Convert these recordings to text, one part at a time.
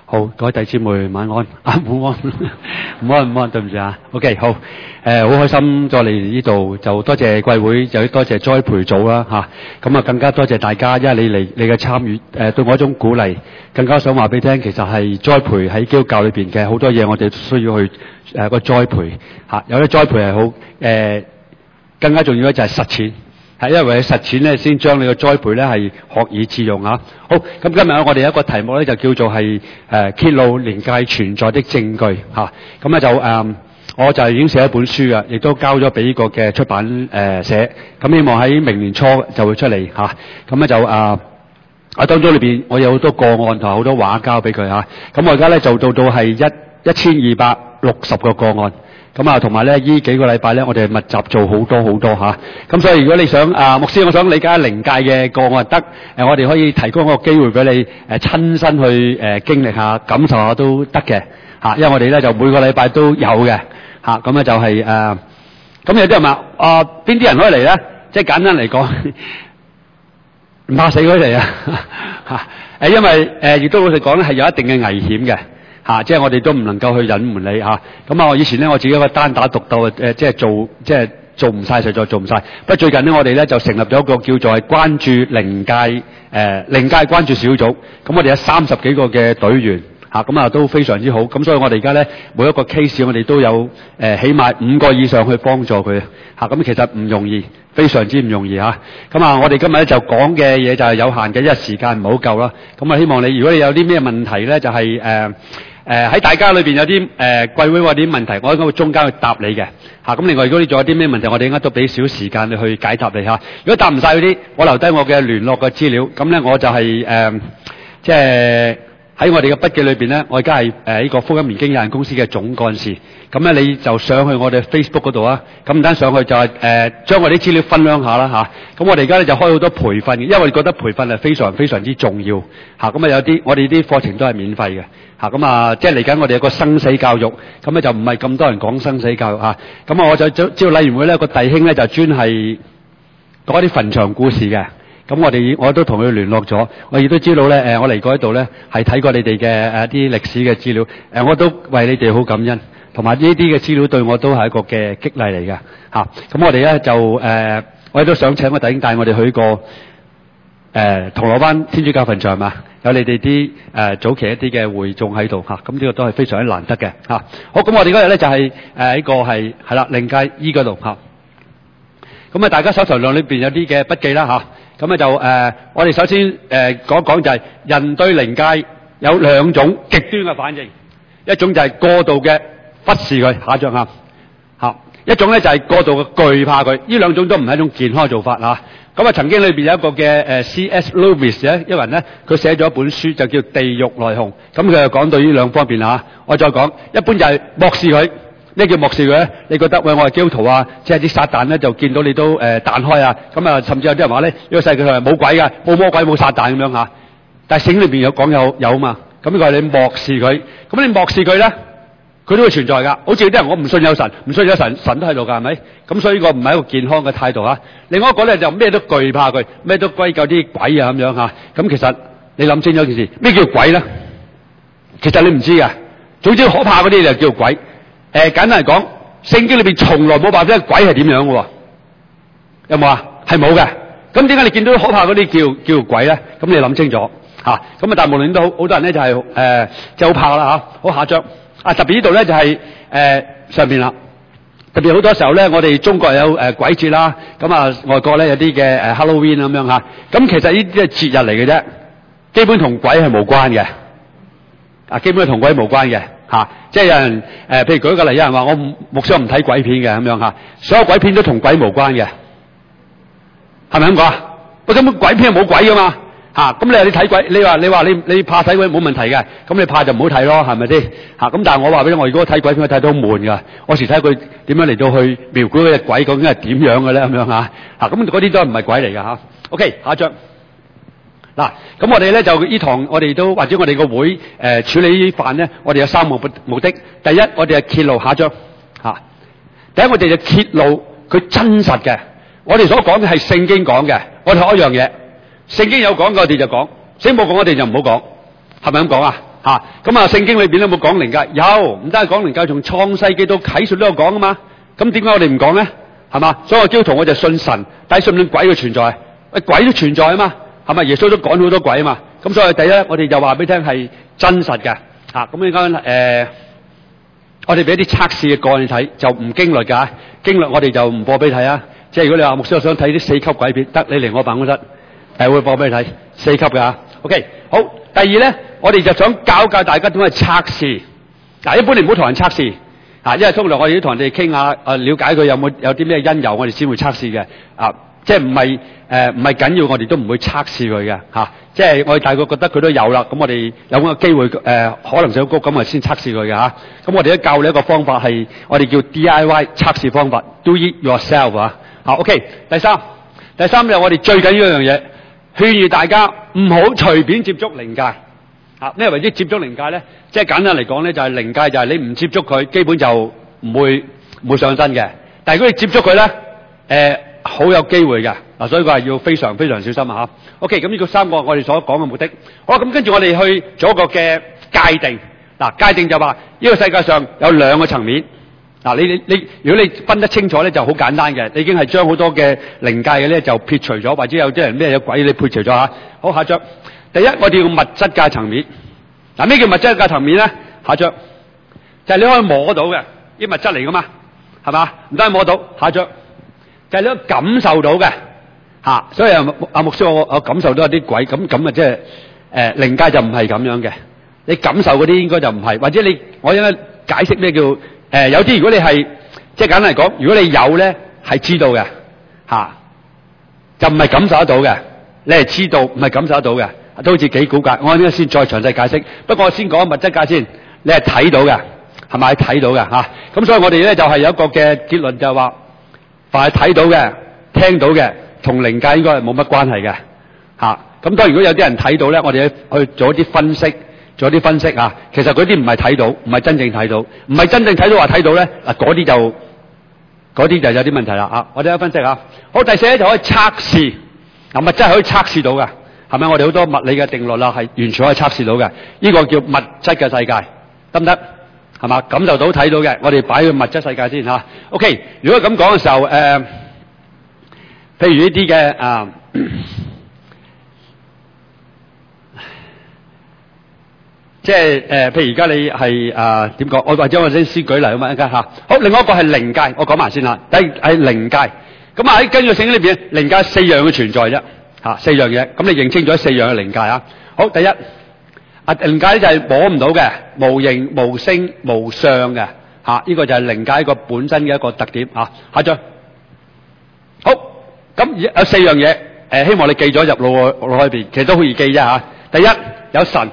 好，各位弟姊妹晚安，午安，午安，對唔住啊。OK， 好，好開心再嚟呢度，就多謝貴會，就多謝栽培組啦嚇。咁啊，更加多謝大家，因為你嘅參與，對我一種鼓勵，更加想話俾你聽，其實係栽培喺基督教裏邊嘅好多嘢，我哋需要去個栽培嚇。有啲栽培係好更加重要咧就係實踐。係因為實踐咧，先將你嘅栽培咧係學以致用啊！好，咁今日我哋有一個題目咧，就叫做係揭露靈界存在的證據嚇。咁咧就我就已經寫一本書啊，亦都交咗俾呢個嘅出版社。咁希望喺明年初就會出嚟嚇。咁咧就當中裏邊我有好多個案同好多畫交俾佢嚇。咁我而家咧就到係1260個個案。咁啊，同埋咧，呢幾個禮拜咧，我哋密集做好多嚇。咁所以如果你想牧師，我想理解靈界嘅個案得，我哋可以提供一個機會俾你親身去經歷下、感受下都得嘅嚇。因為我哋咧就每個禮拜都有嘅嚇。咁咧就係咁有啲人話邊啲人可以嚟咧？即係簡單嚟講，唔怕死佢嚟啊嚇。因為亦都老實講咧，係有一定嘅危險嘅。即係我哋都唔能夠去隱瞞你嚇。咁我以前咧，我自己一個單打獨鬥即係做唔晒，實在做唔晒。不過最近咧，我哋咧就成立咗一個叫做係關注靈界靈界關注小組。咁我哋有30幾個嘅隊員咁都非常之好。咁所以我哋而家咧每一個 case 我哋都有起碼5個以上去幫助佢咁其實唔容易，非常之唔容易嚇。咁我哋今日咧就講嘅嘢就係有限嘅，因為時間唔好夠啦。咁希望你如果你有啲咩問題咧，就係喺大家裏邊有啲貴會或者啲問題，我應該會中間去答你嘅咁另外，如果你仲有啲咩問題，我哋應該都俾少時間你去解答你嚇。如果答唔晒嗰啲，我留低我嘅聯絡嘅資料。咁咧我就係即係喺我哋嘅筆記裏邊咧，我而家係呢個福音研經有限公司嘅總幹事。咁咧你就上去我哋 Facebook 嗰度啊。咁唔單上去就係將我啲資料分享下啦嚇。咁我哋而家咧就開好多培訓嘅，因為我哋覺得培訓係非常非常之重要咁有啲我哋啲課程都係免費嘅即係嚟緊我哋有個生死教育，咁咧就唔係咁多人講生死教育咁我就知道禮員會咧個弟兄咧就專係講一啲墳場故事嘅。咁我都同佢聯絡咗，我亦都知道咧我嚟過呢度咧係睇過你哋嘅啲歷史嘅資料，我都為你哋好感恩，同埋呢啲嘅資料對我都係一個嘅激勵嚟嘅咁我哋咧就我亦都想請個弟兄帶我哋去個銅鑼灣天主教墳場嘛，有你哋啲早期一啲嘅會眾喺度咁呢個都係非常之難得嘅好，咁我哋嗰日咧就係呢個係啦靈界醫嗰度咁大家手頭上裏邊有啲嘅筆記啦咁就我哋首先講一講就係人對靈界有2種極端嘅反應，一種就係過度嘅忽視佢，下一張一種咧就係過度嘅懼怕佢，呢2種都唔係一種健康嘅做法咁曾經裏邊有一個嘅C.S. Lewis 咧，一個人咧佢寫咗一本書就叫《地獄內訌》，咁佢就講到呢2方面我再講，一般就係漠視佢。咩叫漠視佢咧？你覺得喂我係基督徒即係啲撒旦咧就見到你都彈開咁甚至有啲人話咧呢個世界上係冇鬼㗎，冇魔鬼冇撒旦咁樣但係聖經裏邊有講有嘛？咁呢個係你漠視佢，咁你漠視佢咧，佢都會存在㗎。好似有啲人我唔信有神，唔信有神，神都喺度㗎，係咪？咁所以呢個唔係一個健康嘅態度另外一個咧就咩都懼怕佢，咩都歸咎啲鬼咁樣咁其實你諗清楚件事，咩叫鬼咧？其實你唔知㗎。總之可怕嗰啲就叫鬼。簡單嚟講，聖經裏邊從來冇話俾鬼係點樣嘅喎，有冇係冇嘅。咁點解你見到可怕嗰啲叫鬼咧？咁你諗清楚咁但係無論都好多人咧就係即係好怕啦好，下張特別呢度咧就係上邊啦。特別好多時候咧，我哋中國有鬼節啦，咁外國咧有啲嘅Halloween 咁樣咁其實呢啲係節日嚟嘅啫，基本同鬼係無關嘅。基本同鬼無關嘅即係有人譬如舉個例，有人話我牧師唔睇鬼片嘅咁樣所有鬼片都同鬼無關嘅，係咪咁講喂，根本鬼片係冇鬼噶嘛咁你睇鬼，你話你怕睇鬼冇問題嘅，咁你怕就唔好睇咯，係咪先咁但係我話俾你，我如果睇鬼片我睇到好悶噶，我時睇佢點樣嚟到去描繪嗰隻鬼究竟係點樣嘅咧咁樣咁嗰啲都唔係鬼嚟噶OK， 下一張。咁我哋咧就呢堂我哋都或者我哋個會處理呢啲飯咧，我哋有3個目的。第一，我哋係揭露下一張第一，我哋就揭露佢真實嘅。我哋所講嘅係聖經講嘅，我哋學一樣嘢，聖經有講嘅我哋就講，聖經冇講我哋就唔好講，係咪咁講咁啊，聖經裏邊有冇講靈界？有，唔單係講靈界，從創世記到啟示都有講啊嘛。咁點解我哋唔講咧？係嘛？所以我基督徒我就信神，但係信唔信鬼嘅存在？鬼都存在啊嘛，係咪？耶穌都趕好多鬼啊嘛。咁所以第一，我哋就話俾你聽係真實嘅。咁依家我哋俾一啲測試嘅個案你睇，就唔經律㗎。經律我哋就唔播俾你睇啊。即係如果你話牧師我想睇啲4級鬼片，得你嚟我辦公室，會播俾你睇4級㗎。OK， 好。第二咧，我哋就想教大家點樣去測試。一般你唔好同人測試，因為通常我哋都同人哋傾下，了解佢有啲咩因由，我哋先會測試嘅。即係唔係緊要，我哋都唔會測試佢嘅。即係我哋大概覺得佢都有啦，咁我哋有咁嘅機會，可能性高，咁我先測試佢嘅。咁我哋都教你一個方法係，我哋叫 DIY 測試方法 ，Do it yourself OK， 第三就我哋最緊要一樣嘢，勸喻大家唔好隨便接觸靈界。咩為之接觸靈界咧？即係簡單嚟講咧，就係靈界就係你唔接觸佢，基本就唔會上身嘅。但係如果你接觸佢咧，好有機會嘅。所以佢係要非常非常小心啊。OK， 咁呢個3個我哋所講嘅目的。好啦，咁跟住我哋去做一個嘅界定。界定就話呢個世界上有2個層面。你如果你分得清楚咧，就好簡單嘅。你已經係將好多嘅靈界嘅咧就撇除咗，或者有啲人咩有鬼你撇除咗嚇。好，下張。第一，我哋用物質界層面。咩叫物質界層面咧？下張就係你可以摸到嘅，啲物質嚟噶嘛，係嘛？唔單係摸到，下張就係你可以感受到嘅。所以阿牧師我感受到有啲鬼，咁啊即係靈界就唔係咁樣嘅。你感受嗰啲應該就唔係，或者我應該解釋咩叫有啲如果你係即係簡單嚟講，如果你有咧係知道嘅，就唔係感受得到嘅。你係知道唔係感受得到嘅，都好似幾古怪。我呢個先再詳細解釋。不過我先講物質界先，你係睇到嘅，係咪睇到嘅咁所以我哋咧就係有一個嘅結論就係話，凡係睇到嘅、聽到嘅。同靈界應該係冇乜關係嘅，咁當然如果有啲人睇到咧，我哋去做一啲分析，其實嗰啲唔係睇到，唔係真正睇到，唔係真正睇到話睇到咧，嗰啲就有啲問題啦。我哋一分析下。好，第4咧就可以測試，物質係可以測試到嘅，係咪？我哋好多物理嘅定律啦，係完全可以測試到嘅。呢個叫物質嘅世界，得唔得？係嘛？感受到睇到嘅，我哋擺去物質世界先OK， 如果咁講嘅時候，譬如呢啲嘅即係譬如而家你係點講？或者我先舉例一間好，另外一個係靈界，我講埋先啦。第一係靈界，咁喺根據聖經裏邊，靈界4樣嘅存在啫，4樣嘢。咁你認清咗4樣嘅靈界好，第一靈界咧就係摸唔到嘅，無形無聲無相嘅呢個就係靈界一個本身嘅一個特點下張好。咁有4樣嘢，希望你記咗入腦裏邊，其實都好易記啫第一有神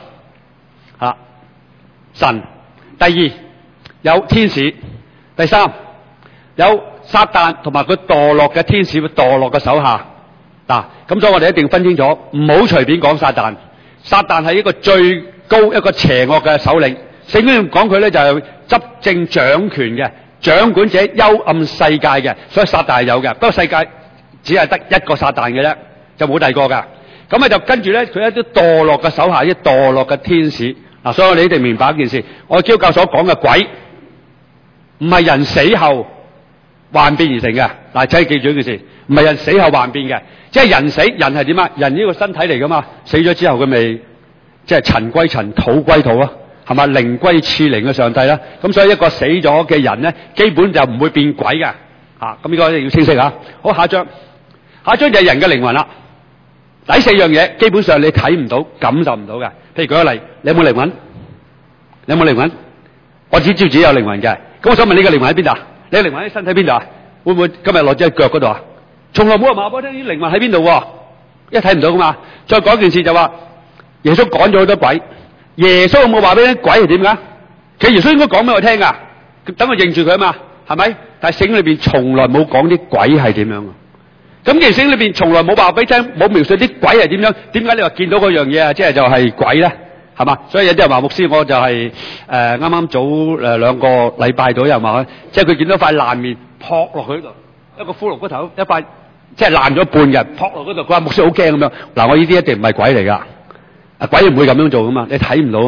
神，第二有天使，第三有撒旦同埋佢墮落嘅天使，墮落嘅手下咁所以我哋一定要分清楚，唔好隨便講撒旦。撒旦係一個最高一個邪惡嘅首領，聖經講佢咧就係執政掌權嘅，掌管者幽暗世界嘅，所以撒旦係有嘅。不過世界只係得一個撒旦嘅啫，就冇第二個㗎。咁就跟住咧，佢一啲墮落嘅手下，一啲墮落嘅天使。所以我哋一定明白一件事，我基督教所講嘅鬼，唔係人死後幻變而成嘅。請你記住一件事，唔係人死後幻變嘅，即係人死，人係點啊？人呢個身體嚟噶嘛，死咗之後佢咪即係塵歸塵，土歸土啊，係嘛？靈歸賜靈嘅上帝啦。咁所以一個死咗嘅人咧，基本就唔會變鬼嘅。咁呢個一定要清晰好，下一張就係人嘅靈魂啦。第4樣嘢基本上你睇唔到、感受唔到嘅。譬如舉個例，你有冇靈魂？你有冇靈魂？我只知自己有靈魂嘅。咁我想問你嘅靈魂喺邊度？你嘅靈魂喺身體邊度？會唔會今日落咗喺腳嗰度啊？從來冇人話俾我聽啲靈魂喺邊度喎，一睇唔到噶嘛。再講一件事就話，耶穌趕咗好多鬼。耶穌有冇話俾你聽鬼係點噶？其實耶穌應該講俾我聽噶，等我認住佢啊嘛，係咪？但係聖經裏邊從來冇講啲鬼係點樣。咁其實聖經裏邊從來冇話俾你聽，冇描述啲鬼係點樣。點解你話見到嗰樣嘢啊？即係就係鬼咧，係嘛？所以有啲人話牧師，我就係啱啱早2個禮拜到又話，即係佢見到塊爛面撲落去度，一個骷髏骨頭，一塊即係爛咗半嘅撲落嗰度。佢話牧師好驚咁樣。嗱，我呢啲一定唔係鬼嚟噶，鬼唔會咁樣做噶嘛，你睇唔到啊嘛。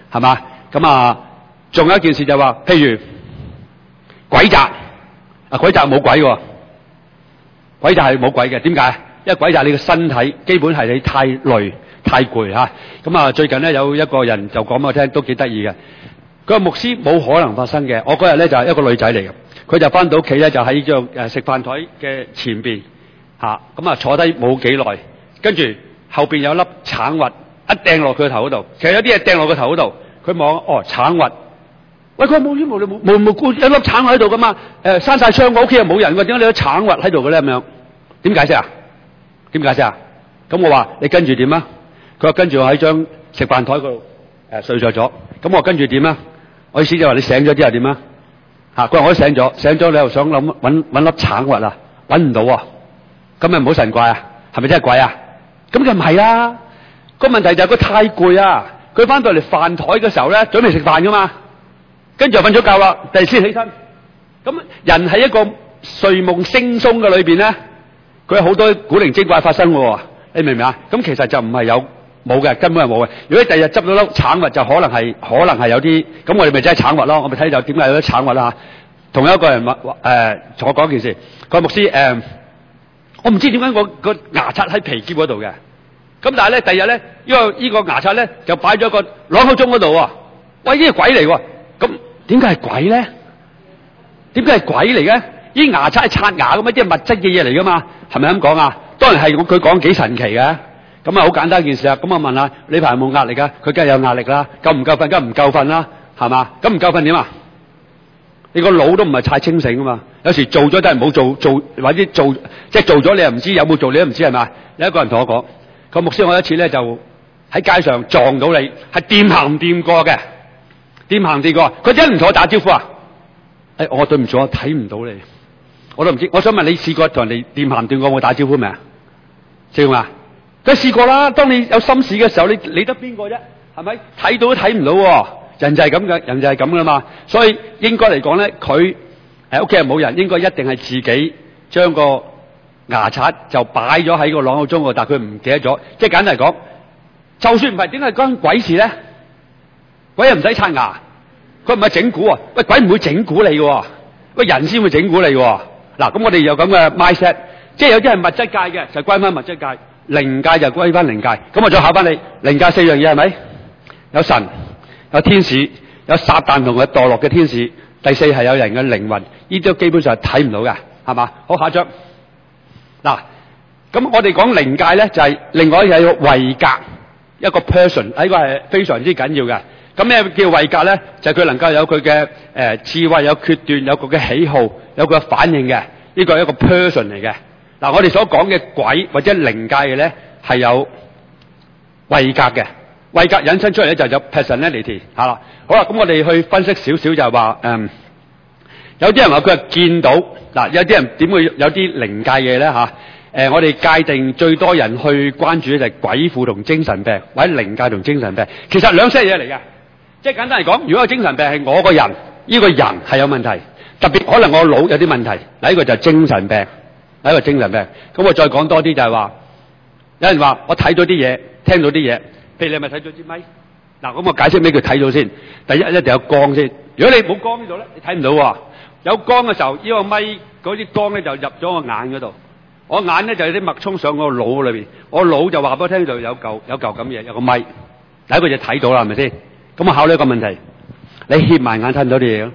係嘛？咁啊，仲有一件事就話，譬如鬼責啊，鬼責冇鬼喎，鬼責係冇鬼嘅。點解？因為鬼責你個身體基本係你太累太攰嚇。咁啊，最近咧有一個人就講俾我聽，都幾得意嘅。佢話牧師冇可能發生嘅。我嗰日咧就係一個女仔嚟嘅，佢就翻到屋企咧就喺個食飯台嘅前邊嚇，咁啊坐低冇幾耐，跟住後邊有粒橙核一掟落佢個頭嗰度。其實有啲嘢掟落個頭嗰度，佢望哦橙核。喂，佢冇有粒橙核喺度噶嘛？閂晒窗，我屋企又冇人喎，點解你有橙核喺度嘅咧？咁樣點解釋啊？點解釋啊？咁我話你跟住點啊？佢話跟住我喺張食飯台嗰度睡着咗。咁我跟住點啊？我意思就話你醒咗之後點啊？佢話我都醒咗你又想搵粒橙核啊？搵唔到喎。咁咪唔好神怪啊？係咪真係鬼啊？咁就唔係啦。個問題就係佢太攰啊！佢翻到嚟飯台嘅時候咧，準備食飯噶嘛，跟住就瞓咗覺啦，第二先起身。咁人喺一個睡夢惺忪嘅裏邊咧，佢有好多古靈精怪發生喎。你明唔明啊？咁其實就唔係冇嘅，根本係冇嘅。如果你第日執到粒橙核，就可能係有啲，咁我哋咪真係橙核咯。我咪睇就點解有啲橙核啦嚇。同一個人同我講件事，佢話牧師我唔知點解我個牙刷喺皮夾嗰度嘅。咁但係咧，第日咧，呢個牙刷咧就擺咗個朗口鐘嗰度喎。喂，呢個鬼嚟喎！咁點解係鬼咧？點解係鬼嚟嘅？呢牙刷係刷牙咁嘛，啲係物質嘅嘢嚟噶嘛？係咪咁講啊？當然係佢講幾神奇嘅。咁啊，好簡單一件事啊。咁我問下你排有冇壓力啊？佢梗係有壓力啦。夠唔夠瞓？梗係唔夠瞓啦，係嘛？咁唔夠瞓點啊？你個腦都唔係太清醒啊嘛。有時做咗都係冇做，或者做即係做咗你又唔知有冇做，你都唔知係咪？有一個人同我講，個牧師我一次咧就喺街上撞到你，係掂行唔掂過嘅，掂行唔掂過。佢真係唔同我打招呼啊！我對唔住，我睇唔到你，我都唔知。我想問你試過同人哋掂行唔掂過我打招呼未啊？知嘛？梗係試過啦。當你有心事嘅時候，你理得邊個啫？係咪？睇到都睇唔到喎。人就係咁嘅，人就係咁噶嘛。所以應該嚟講咧，佢屋企人冇人，應該一定係自己將個牙刷就擺咗喺個朗口鐘度，但係佢唔記得咗。即係簡單嚟講，就算唔係，點解關鬼事咧？鬼又唔使刷牙，佢唔係整蠱啊！喂，鬼唔會整蠱你嘅，喂人先會整蠱你嘅。嗱，咁我哋有咁嘅 mindset， 即係有啲係物質界嘅，就歸翻物質界；靈界就歸翻靈界。咁我再考翻你，靈界4樣嘢係咪？有神，有天使，有撒旦同佢墮落嘅天使，第4係有人嘅靈魂。呢啲都基本上係睇唔到嘅，係嘛？好，下一張。嗱，咁我哋講靈界咧，就係另外有位格，一個 person， 呢個係非常之緊要嘅。咁咩叫位格咧？就係佢能夠有佢嘅智慧，有決斷，有佢嘅喜好，有佢嘅反應嘅。呢個係一個 person 嚟嘅。嗱，我哋所講嘅鬼或者靈界嘅咧，係有位格嘅。位格引申出嚟咧就有 personality 嚇啦。好啦，咁我哋去分析少少就係話有啲人話佢係見到嗱，有啲人點會有啲靈界嘢咧嚇？我哋界定最多人去關注咧就係鬼附同精神病，或者靈界同精神病，其實兩些嘢嚟嘅。即係簡單嚟講，如果個精神病係我個人，呢個人係有問題，特別可能我腦有啲問題，嗱呢個就係精神病，嗱呢個精神病。咁我再講多啲就係話，有人話我睇到啲嘢，聽到啲嘢，譬如你係咪睇到支咪？嗱，咁我解釋咩叫睇到先。第一一定有光先，如果你冇光呢度咧，你睇唔到喎。有光嘅時候，呢個咪嗰啲光咧就入咗我眼嗰度，我眼咧就有啲脈衝上我個腦裏邊，我腦就話俾我聽就有嚿咁嘢，有個咪。第一個就睇到啦，係咪先？咁我考慮一個問題，你掀埋眼睇唔到啲嘢咯？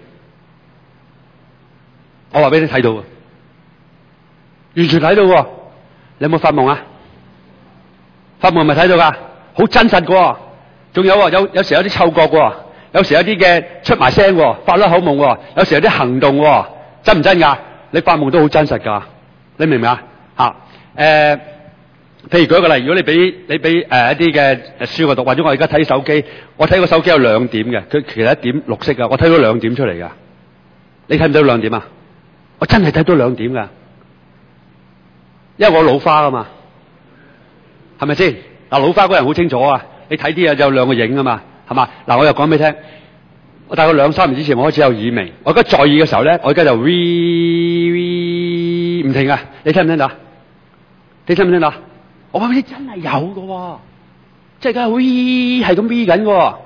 我話俾你睇到，完全睇到喎。你有冇發夢啊？發夢係咪睇到噶？好真實噶。仲有有時有啲嗅覺喎，有時有啲嘅出埋聲喎，發咗口夢喎，有時有啲行動喎，真唔真噶？你發夢都好真實噶，你明唔明啊？譬如舉個例，如果你俾一啲嘅書我讀，或者我而家睇手機，我睇個手機有2點嘅，佢其實1點綠色噶，我睇到2點出嚟噶，你睇唔睇到2點啊？我真係睇到2點噶，因為我老花啊嘛，係咪先？嗱，老花嗰人好清楚啊，你睇啲嘢就有2個影啊嘛，係嘛？嗱，我又講俾你聽，我大概2-3年之前我開始有耳鳴，我而家在耳嘅時候咧，我而家就 V 唔停啊，你聽唔聽到？你聽唔聽到？我話俾你真係有㗎喎，即係而家 V 係咁 V 緊㗎喎，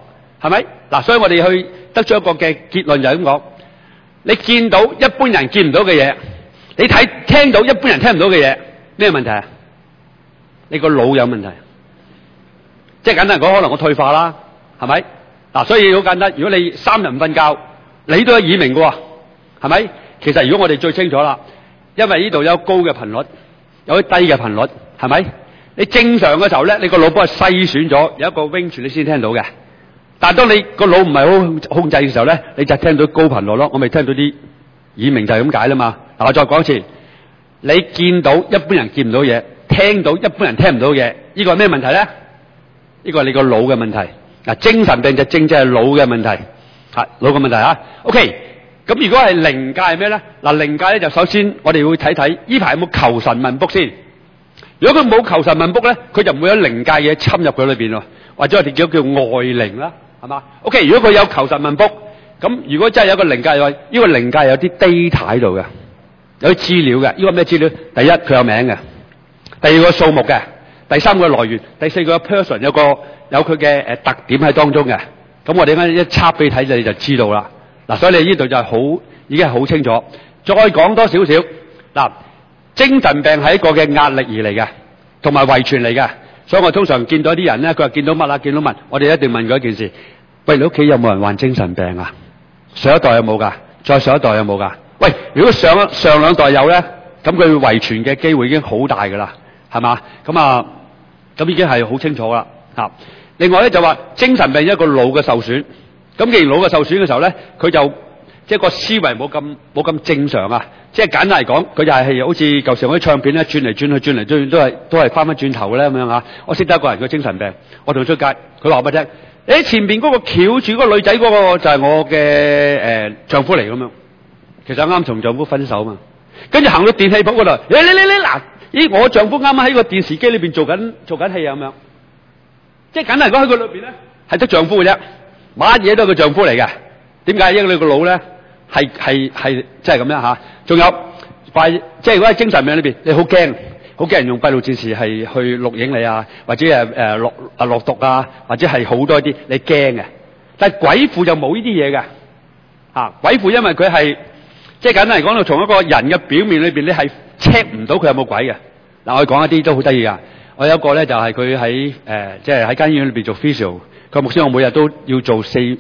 係咪？嗱，所以我哋去得出一個嘅結論就係咁講：你見到一般人見唔到嘅嘢，你聽到一般人聽唔到嘅嘢，咩問題啊？你個腦有問題。即係簡單嚟講，可能我退化啦，係咪？嗱，所以好簡單。如果你3人瞓覺，你都有耳鳴嘅喎，係咪？其實如果我哋最清楚啦，因為呢度有高嘅頻率，有啲低嘅頻率，係咪？你正常嘅時候咧，你個腦幫佢篩選咗，有一個 range 你先聽到嘅。但係當你個腦唔係好控制嘅時候咧，你就聽到高頻率咯。我咪聽到啲耳鳴就係咁解啦嘛。嗱，我再講一次，你見到一般人見唔到嘢，聽到一般人聽唔到嘢，呢個係咩問題咧？呢個係你個腦嘅問題。嗱，精神病就正係腦嘅問題，係腦嘅問題啊。OK， 咁如果係靈界係咩咧？嗱，靈界咧就首先我哋會睇睇呢排有冇求神問卜先。如果佢冇求神問卜咧，佢就唔會有靈界嘢侵入佢裏邊喎，或者我哋叫外靈啦，係嘛 ？OK， 如果佢有求神問卜，咁如果真係有一個靈界嘅話，呢個靈界有啲 data 喺度嘅，有啲資料嘅。呢個咩資料？第一佢有名嘅，第二個數目嘅，第三個來源，第四個 person 有佢嘅特點喺當中嘅。咁我哋一測俾你睇你就知道啦。嗱，所以你呢度就係已經係好清楚。再講多少少嗱。精神病係一個嘅壓力而嚟嘅，同埋遺傳嚟嘅，所以我通常見到啲人咧，佢話見到乜啊？見到乜？我哋一定問佢一件事：喂，你屋企有冇人患精神病啊？上一代有冇㗎？再上一代有冇㗎？喂，如果上兩代有咧，咁佢遺傳嘅機會已經好大㗎啦，係嘛？咁已經係好清楚啦。另外咧就話精神病一個腦嘅受損，咁既然腦嘅受損嘅時候咧，佢就即係個思維冇咁正常啊！即係簡單嚟講，佢就係好似舊時我啲唱片咧轉嚟轉去都係翻返轉頭咧咁樣啊！我識得一個人佢精神病，我同佢出街，佢話俾我聽：前邊嗰個翹住嗰個女仔嗰個就係我嘅丈夫嚟咁樣。其實啱同丈夫分手嘛，跟住行到電器鋪嗰度，你嗱，咦我丈夫啱啱喺個電視機裏邊做緊戲啊咁樣。即係簡單嚟講喺佢裏邊咧係得丈夫嘅啫，乜嘢都係佢丈夫嚟嘅。點解？因為你個腦咧係即係咁樣嚇。仲有即係如果喺精神病裏邊，你好驚人用閉路電視係去錄影你啊，或者落毒啊，或者係好多啲你驚嘅。但係鬼附就冇呢啲嘢嘅嚇。鬼附因為佢係即係簡單嚟講，從一個人嘅表面裏邊，你係 check 唔到佢有冇鬼嘅。嗱，我哋講一啲都好得意噶。我有一個咧就係佢喺即係喺間醫院裏邊做 physio。佢牧師我每日都要做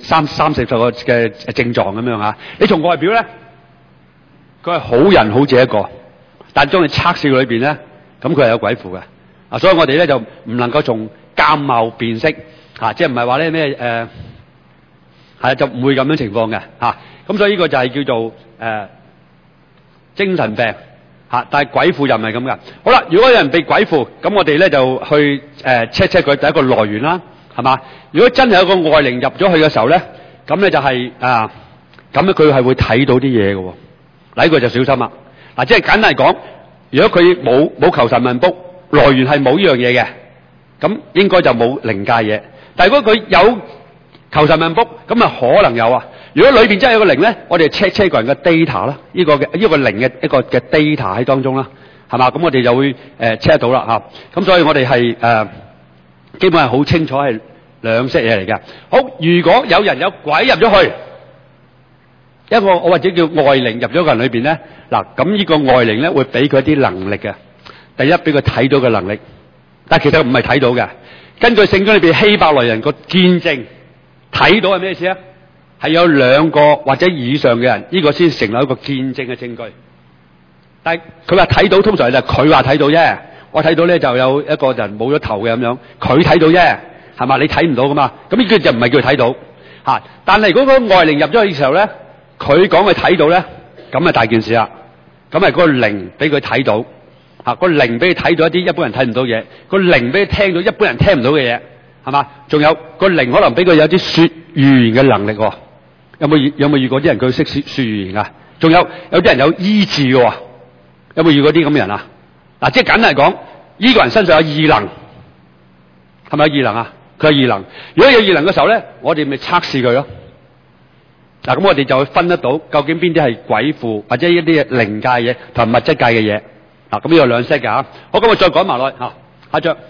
30個嘅症狀咁樣嚇。你從外表咧，佢係好人好似一個，但係當你測試佢裏邊咧，咁佢係有鬼附嘅。所以我哋咧就唔能夠從鑑貌辨識嚇，即係唔係話咧咩就唔會咁樣情況嘅嚇。咁所以呢個就係叫做精神病嚇，但係鬼附又唔係咁噶。好啦，如果有人被鬼附，咁我哋咧就去check 佢第一個來源啦。係嘛？如果真係有個外靈入咗去嘅時候咧，咁咧就係咁咧佢係會睇到啲嘢嘅喎。嗱，呢個就小心啦。嗱，即係簡單嚟講，如果佢冇求神問卜，來源係冇呢樣嘢嘅，咁應該就冇靈界嘢。但係如果佢有求神問卜，咁啊可能有啊。如果裏邊真係有個靈咧，我哋 check 個人嘅 data 啦，呢個靈嘅一個嘅 data 喺當中啦，係嘛？咁我哋就會check 得到啦嚇。咁所以我哋係基本係好清楚係兩式嘢嚟㗎。好，如果有人有鬼入咗去，一個我或者叫外靈入咗個人裏邊咧，嗱，咁呢個外靈咧會俾佢一啲能力嘅。第一，俾佢睇到嘅能力，但係其實唔係睇到嘅。根據聖經裏邊希伯來人個見證，睇到係咩意思啊？係有2個或者以上嘅人，呢個先成為一個見證嘅證據。但係佢話睇到，通常就係佢話睇到啫。我睇到咧就有一個人冇咗頭嘅咁樣，佢睇到啫，係嘛？你睇唔到噶嘛？咁呢個就唔係叫佢睇到嚇。但係如果個外靈入咗去嘅時候咧，佢講佢睇到咧，咁啊大件事啦。咁係嗰個靈俾佢睇到嚇，個靈俾佢睇到一啲一般人睇唔到嘢，個靈俾佢聽到一般人聽唔到嘅嘢，係嘛？仲有個靈可能俾佢有啲說預言嘅能力喎。有冇遇過啲人佢識說預言啊？仲有啲人有醫治嘅喎。有冇遇過啲咁嘅人啊？嗱，即係簡單嚟講，呢個人身上有異能，係咪有異能啊？佢有異能。如果有異能嘅時候咧，我哋咪測試佢咯。嗱，咁我哋就會分得到究竟邊啲係鬼附，或者一啲靈界嘢同埋物質界嘅嘢。嗱，咁呢個兩式嘅嚇。好，咁我再講埋落去嚇。下章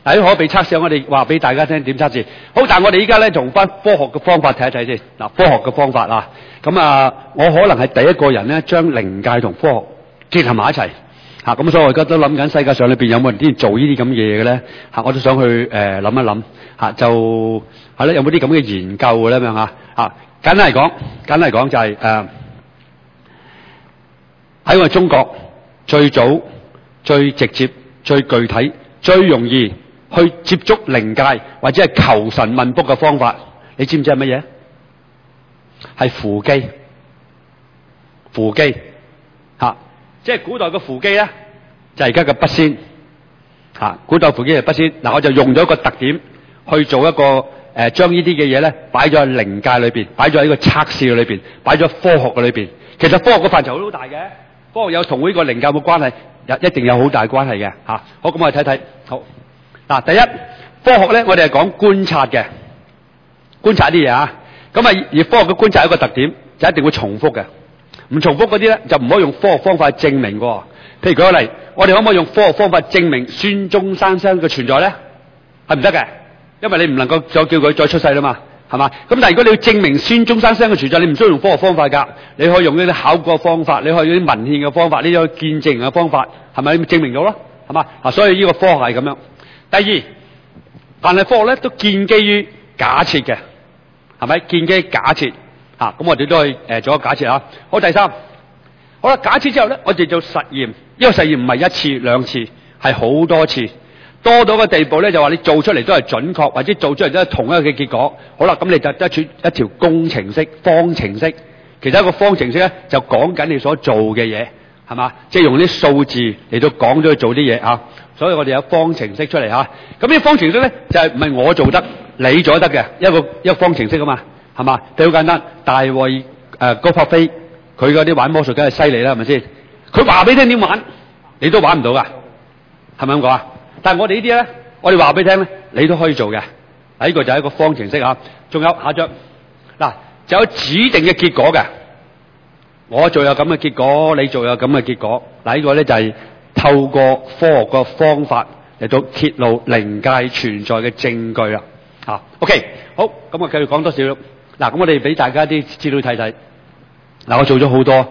喺可被測試，我哋話俾大家聽點測試。好，但係我哋依家咧從翻科學嘅方法睇一睇先。嗱，科學嘅方法啊，咁啊，我可能係第一個人咧將靈界同科學結合埋一齊。咁所以我而家都諗緊世界上裏邊有冇人啲做呢啲咁嘢嘅咧？我都想去諗一諗就係咧有冇啲咁嘅研究嘅咧咁樣簡單嚟講就係喺我哋中國最早、最直接、最具體、最容易去接觸靈界或者係求神問卜嘅方法，你知唔知係乜嘢？係扶乩。扶乩即係古代嘅扶乩咧，就係而家嘅筆仙古代扶乩係筆仙。嗱，我就用咗一個特點去做一個將呢啲嘅嘢咧擺咗喺靈界裏邊，擺咗喺呢個測試嘅裏邊，擺咗科學嘅裏邊。其實科學嘅範疇好大嘅，科學有同呢個靈界有冇關係？一定有好大關係嘅好，咁我哋睇睇。好嗱，第一科學咧，我哋係講觀察嘅，觀察啲嘢咁而科學嘅觀察有一個特點，就一定會重複嘅。唔重複嗰啲咧，就唔可以用科學方法證明喎。譬如舉個例，我哋可唔可以用科學方法證明孫中山先生嘅存在咧？係唔得嘅，因為你唔能夠再叫佢再出世啦嘛，係嘛？咁但係如果你要證明孫中山先生嘅存在，你唔需要用科學方法㗎，你可以用呢啲考古嘅方法，你可以用啲文獻嘅方法，呢啲見證嘅方法，係咪？你咪證明到咯，係嘛？所以呢個科學係咁樣。第二，但係科學咧都建基於假設嘅，係咪？建基於假設。咁我哋都可以做一個假設好，第三，好啦，假設之後咧，我哋做實驗。呢個實驗唔係一次兩次，係好多次，多到個地步咧，就話你做出嚟都係準確，或者做出嚟都係同一個嘅結果。好啦，咁你就得出一條公程式、方程式。其實一個方程式咧，就講緊你所做嘅嘢，係嘛？即係用啲數字嚟到講咗去做啲嘢所以我哋有方程式出嚟咁呢個方程式咧，就係唔係我做得，你做得嘅一個方程式啊嘛。係嘛？好簡單，大衛高柏飛佢嗰啲玩魔術梗係犀利啦，係咪先？佢話俾你聽點玩，你都玩唔到噶，係咪咁講但係我哋呢啲咧，我哋話俾你聽咧，你都可以做嘅。呢個就係一個方程式仲有下張就有指定嘅結果嘅。我做有咁嘅結果，你做有咁嘅結果。呢個咧就係透過科學嘅方法嚟到揭露靈界存在嘅證據啦。OK， 好，咁我繼續講多少。咁我哋俾大家啲資料睇睇。我做咗好多。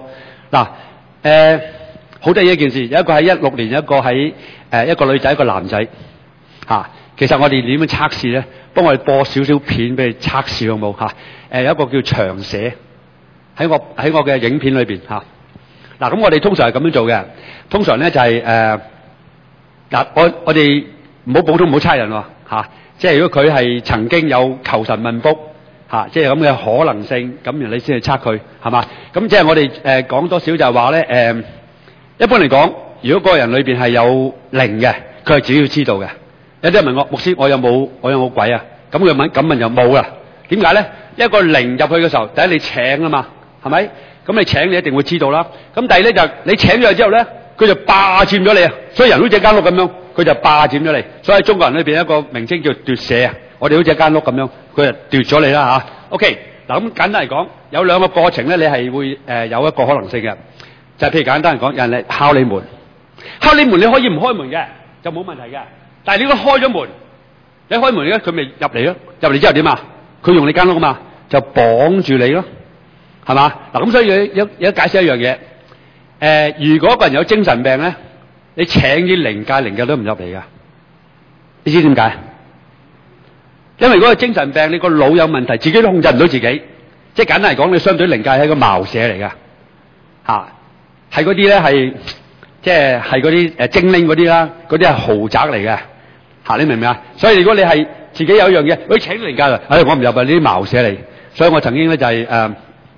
好得意一件事，有一個喺16年，有一個喺一個女仔，一個男仔。其實我哋點樣測試咧？幫我哋播少少片俾你測試好冇有一個叫長寫喺我嘅影片裏邊咁我哋通常係咁樣做嘅。通常咧就係我哋唔好普通，唔好猜人即係如果佢係曾經有求神問卜即係咁嘅可能性，咁然後你先去測佢，係嘛？咁即係我哋講多少就係話咧一般嚟講，如果個人裏邊係有靈嘅，佢係自己要知道嘅。有啲人問我牧師，我有冇鬼啊？咁佢問就冇啦。點解咧？一個靈入去嘅時候，第一你請啊嘛，係咪？咁你請你一定會知道啦。咁第二咧就你請咗之後咧，佢就霸佔咗你啊！所以人好似間屋咁樣，佢就霸佔咗你。所以喺中國人裏邊一個名稱叫奪舍我哋好似一間屋咁樣，佢就奪咗你啦OK，咁簡單嚟講，有兩個過程咧，你係會有一個可能性嘅，就係譬如簡單嚟講，有人嚟敲你門，你可以唔開門嘅，就冇問題嘅。但係你如果開咗門，你開門咧，佢咪入嚟咯？入嚟之後點啊？佢用你間屋啊嘛，就綁住你咯，係嘛？咁所以有解釋一樣嘢，如果一個人有精神病咧，你請啲靈界都唔入嚟噶，你知點解？因為如果係精神病，你個腦有問題，自己都控制唔到自己。即係簡單嚟講，你相對靈界係一個茅舍嚟噶，係嗰啲咧係即係嗰啲精靈嗰啲啦，嗰啲係豪宅嚟嘅，你明唔明啊？所以如果你係自己有一樣嘢，喂，請靈界啦，我唔入啊，呢啲茅舍嚟。所以我曾經咧就係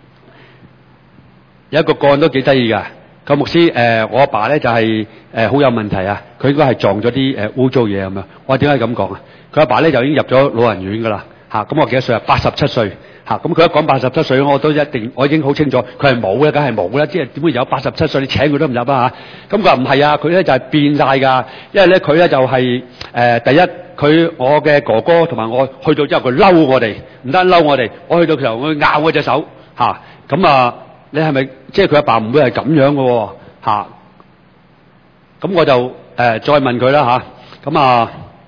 有一個個案都幾得意噶。個牧師我阿爸咧就係好有問題佢應該係撞咗啲污糟嘢咁樣。我話點解咁講佢阿爸咧就已經入咗老人院噶啦咁我幾多歲87歲咁佢一講87歲，我已經好清楚，佢係冇嘅，梗係冇啦。即係點會有87歲？你請佢都唔入咁佢話唔係佢咧就係變晒㗎，因為咧佢咧就係第一，我嘅哥哥同埋我去到之後，佢嬲我哋，唔單嬲我哋，我去到時候佢咬我隻手你係咪即係佢阿爸唔會係咁樣嘅喎咁我就再問佢啦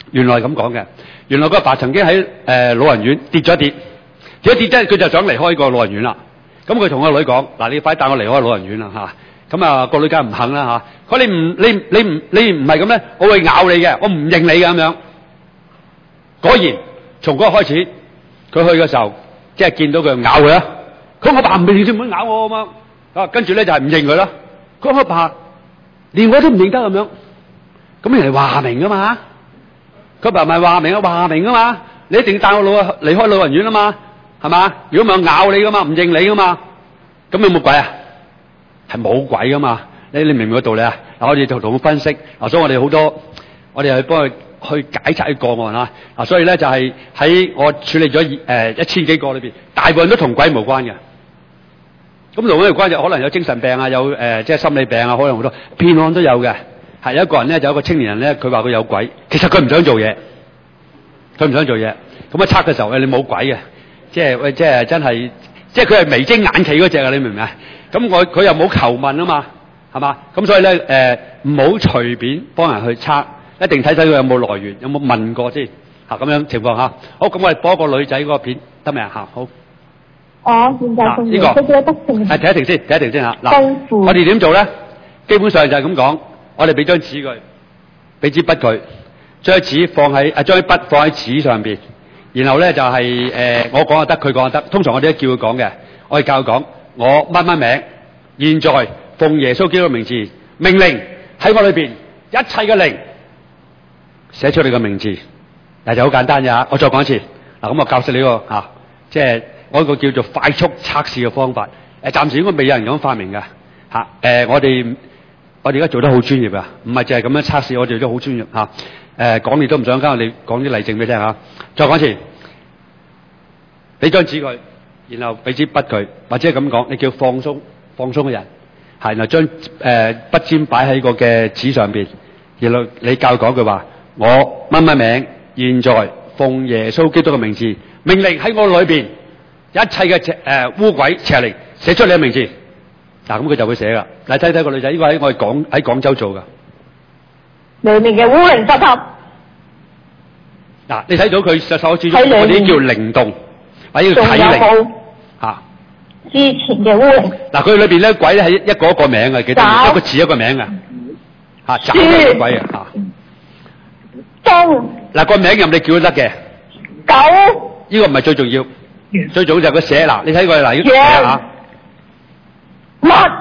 原來咁講嘅，原來個阿爸曾經喺老人院跌咗跌，佢就想離開個老人院啦。咁佢同個女講：嗱，你快帶我離開老人院啦嚇！咁啊個女梗係唔肯啦嚇。佢你唔係咁咧，我會咬你嘅，我唔認你嘅咁樣。果然從嗰日開始，佢去嘅時候即係見到佢咬佢啦。佢我爸唔認，唔好咬我咁樣。啊，跟住咧就係唔認佢啦。佢我爸連我都唔認得咁樣。咁人哋話明噶嘛？佢爸唔係話明啊，話明噶嘛？你一定要帶我離開老人院啊嘛，係嘛？如果唔係咬你噶嘛，唔認你噶嘛，咁有冇鬼啊？係冇鬼噶嘛？你明唔明個道理啊？嗱，我哋就同佢分析，所以我哋好多，我哋去幫佢去解拆啲個案啦。所以咧就係喺我處理咗1000幾個裏邊，大部分都同鬼無關嘅。咁同鬼無關就可能有精神病啊，有即係心理病啊，可能好多騙案都有嘅。係有一個人咧，就有一個青年人咧，佢話佢有鬼，其實佢唔想做嘢，咁一測嘅時候，你冇鬼嘅，即係真係，即係佢係眉精眼企嗰隻啊！你明唔明啊？咁佢又冇求問啊嘛，係嘛？咁所以咧唔好隨便幫人去測，一定睇睇佢有冇來源，有冇問過先嚇咁樣情況嚇。好，咁我哋播一個女仔嗰個片得未啊？嚇，好。 我現在奉耶穌基督的聖名。 停一停先嚇。嗱，我哋點做咧？基本上就係咁講。我哋俾張紙佢，俾支筆佢，將啲筆放喺紙上邊，然後咧就係我講就得，佢講就得。通常我哋都叫佢講嘅，我哋教佢講，我乜乜名，現在奉耶穌基督嘅名字命令喺我裏邊一切嘅靈寫出你嘅名字，嗱就好簡單咋。我再講一次，嗱咁我教識你個即係我一個叫做快速測試嘅方法。暫時應該未有人咁發明嘅嚇。我哋而家做得好專業㗎，唔係淨係咁樣測試，我哋都好專業嚇。講你都唔想跟我哋講啲例證俾你聽嚇。再講一次，俾張紙佢，然後俾支筆佢，或者係咁講，你叫放鬆嘅人，係然後將筆尖擺喺個嘅紙上邊，然後你教佢講句話：我乜乜名，現在奉耶穌基督嘅名字，命令喺我裏邊一切嘅污鬼邪靈寫出你嘅名字。嗱，咁佢就會寫噶。嚟睇睇個女仔，呢個喺我哋喺廣州做噶。 裏面嘅污靈集合。 嗱，你睇到佢手指中嗰啲叫靈動，或者叫體靈。仲有冇嚇？之前嘅污靈。嗱，佢裏邊咧鬼咧係一個一個名嘅，記得一個字一個名嘅。嚇，找嘅鬼啊嚇。鐘。嗱，個名任你叫都得嘅。狗。呢個唔係最重要，最重要就係佢寫。嗱，你睇過嗱，呢個寫嚇。乜？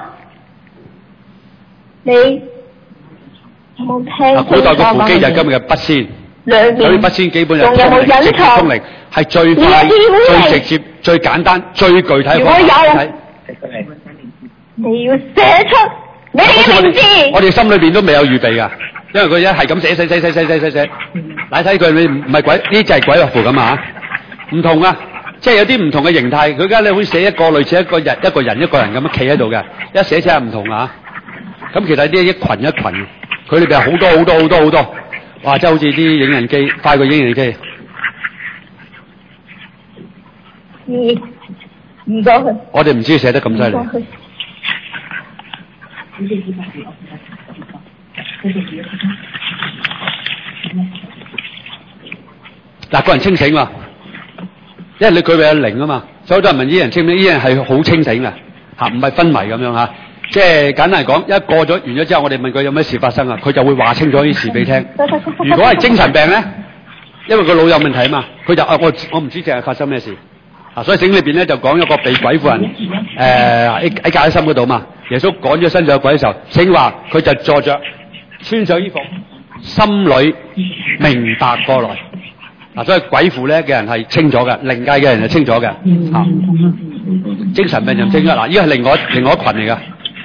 你有冇聽？古代個扶乩就係今日嘅筆仙，有啲筆仙基本就通靈，直接通靈，係最快、最直接、最簡單、最具體嘅方法。你要寫出你嘅名字。我哋心裏邊都未有預備噶，因為佢一係咁寫。嗱，睇佢你唔係鬼，呢就係鬼畫符咁啊，唔同啊。即係有啲唔同嘅形態，佢而家咧會寫一個類似一個人咁樣企喺度嘅，一寫寫係唔同啊！咁其實啲一群，佢裏邊係好多，哇！即係好似啲影印機，快過影印機。移咗佢。我哋唔知佢寫得咁犀利。嗱，個人清醒喎。因為你佢有靈啊嘛，所以好多人問呢人清唔清？呢人係好清醒嘅嚇，唔係昏迷咁樣嚇。即係簡單嚟講，一過咗完咗之後，我哋問佢有咩事發生啊，佢就會話清楚啲事俾你聽。如果係精神病咧，因為個腦有問題啊嘛，佢就我唔知淨係發生咩事啊。所以聖經裏邊咧就講一個被鬼附人喺隔喺心嗰度嘛。耶穌趕咗身上有鬼嘅時候，聖經話佢就坐着穿上衣服，心裏明白過來。嗱，所以鬼附咧嘅人係清楚嘅，靈界嘅人係清楚嘅，嚇。精神病就唔清啦。嗱，呢個係另外一群嚟噶。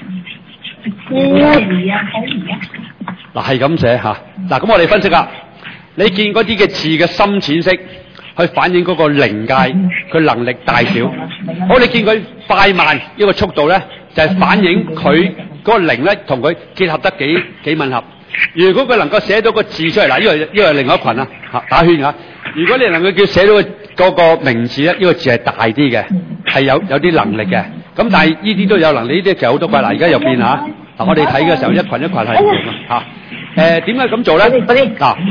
嗱，係咁寫嚇。嗱，咁我哋分析啦。你見嗰啲嘅字嘅深淺色，去反映嗰個靈界佢能力大小。好，你見佢快慢呢個速度咧，就係反映佢嗰個靈咧同佢結合得幾吻合。如果佢能夠寫到個字出嚟，嗱，呢個係另外一群啊，打圈嚇。如果你能夠叫寫到嗰個名字咧，呢個字係大啲嘅，係有啲能力嘅。咁但係呢啲都有能力，呢啲其實好多怪。嗱，而家又變嚇。嗱，我哋睇嘅時候一群係唔同啊嚇。點解咁做咧？嗱，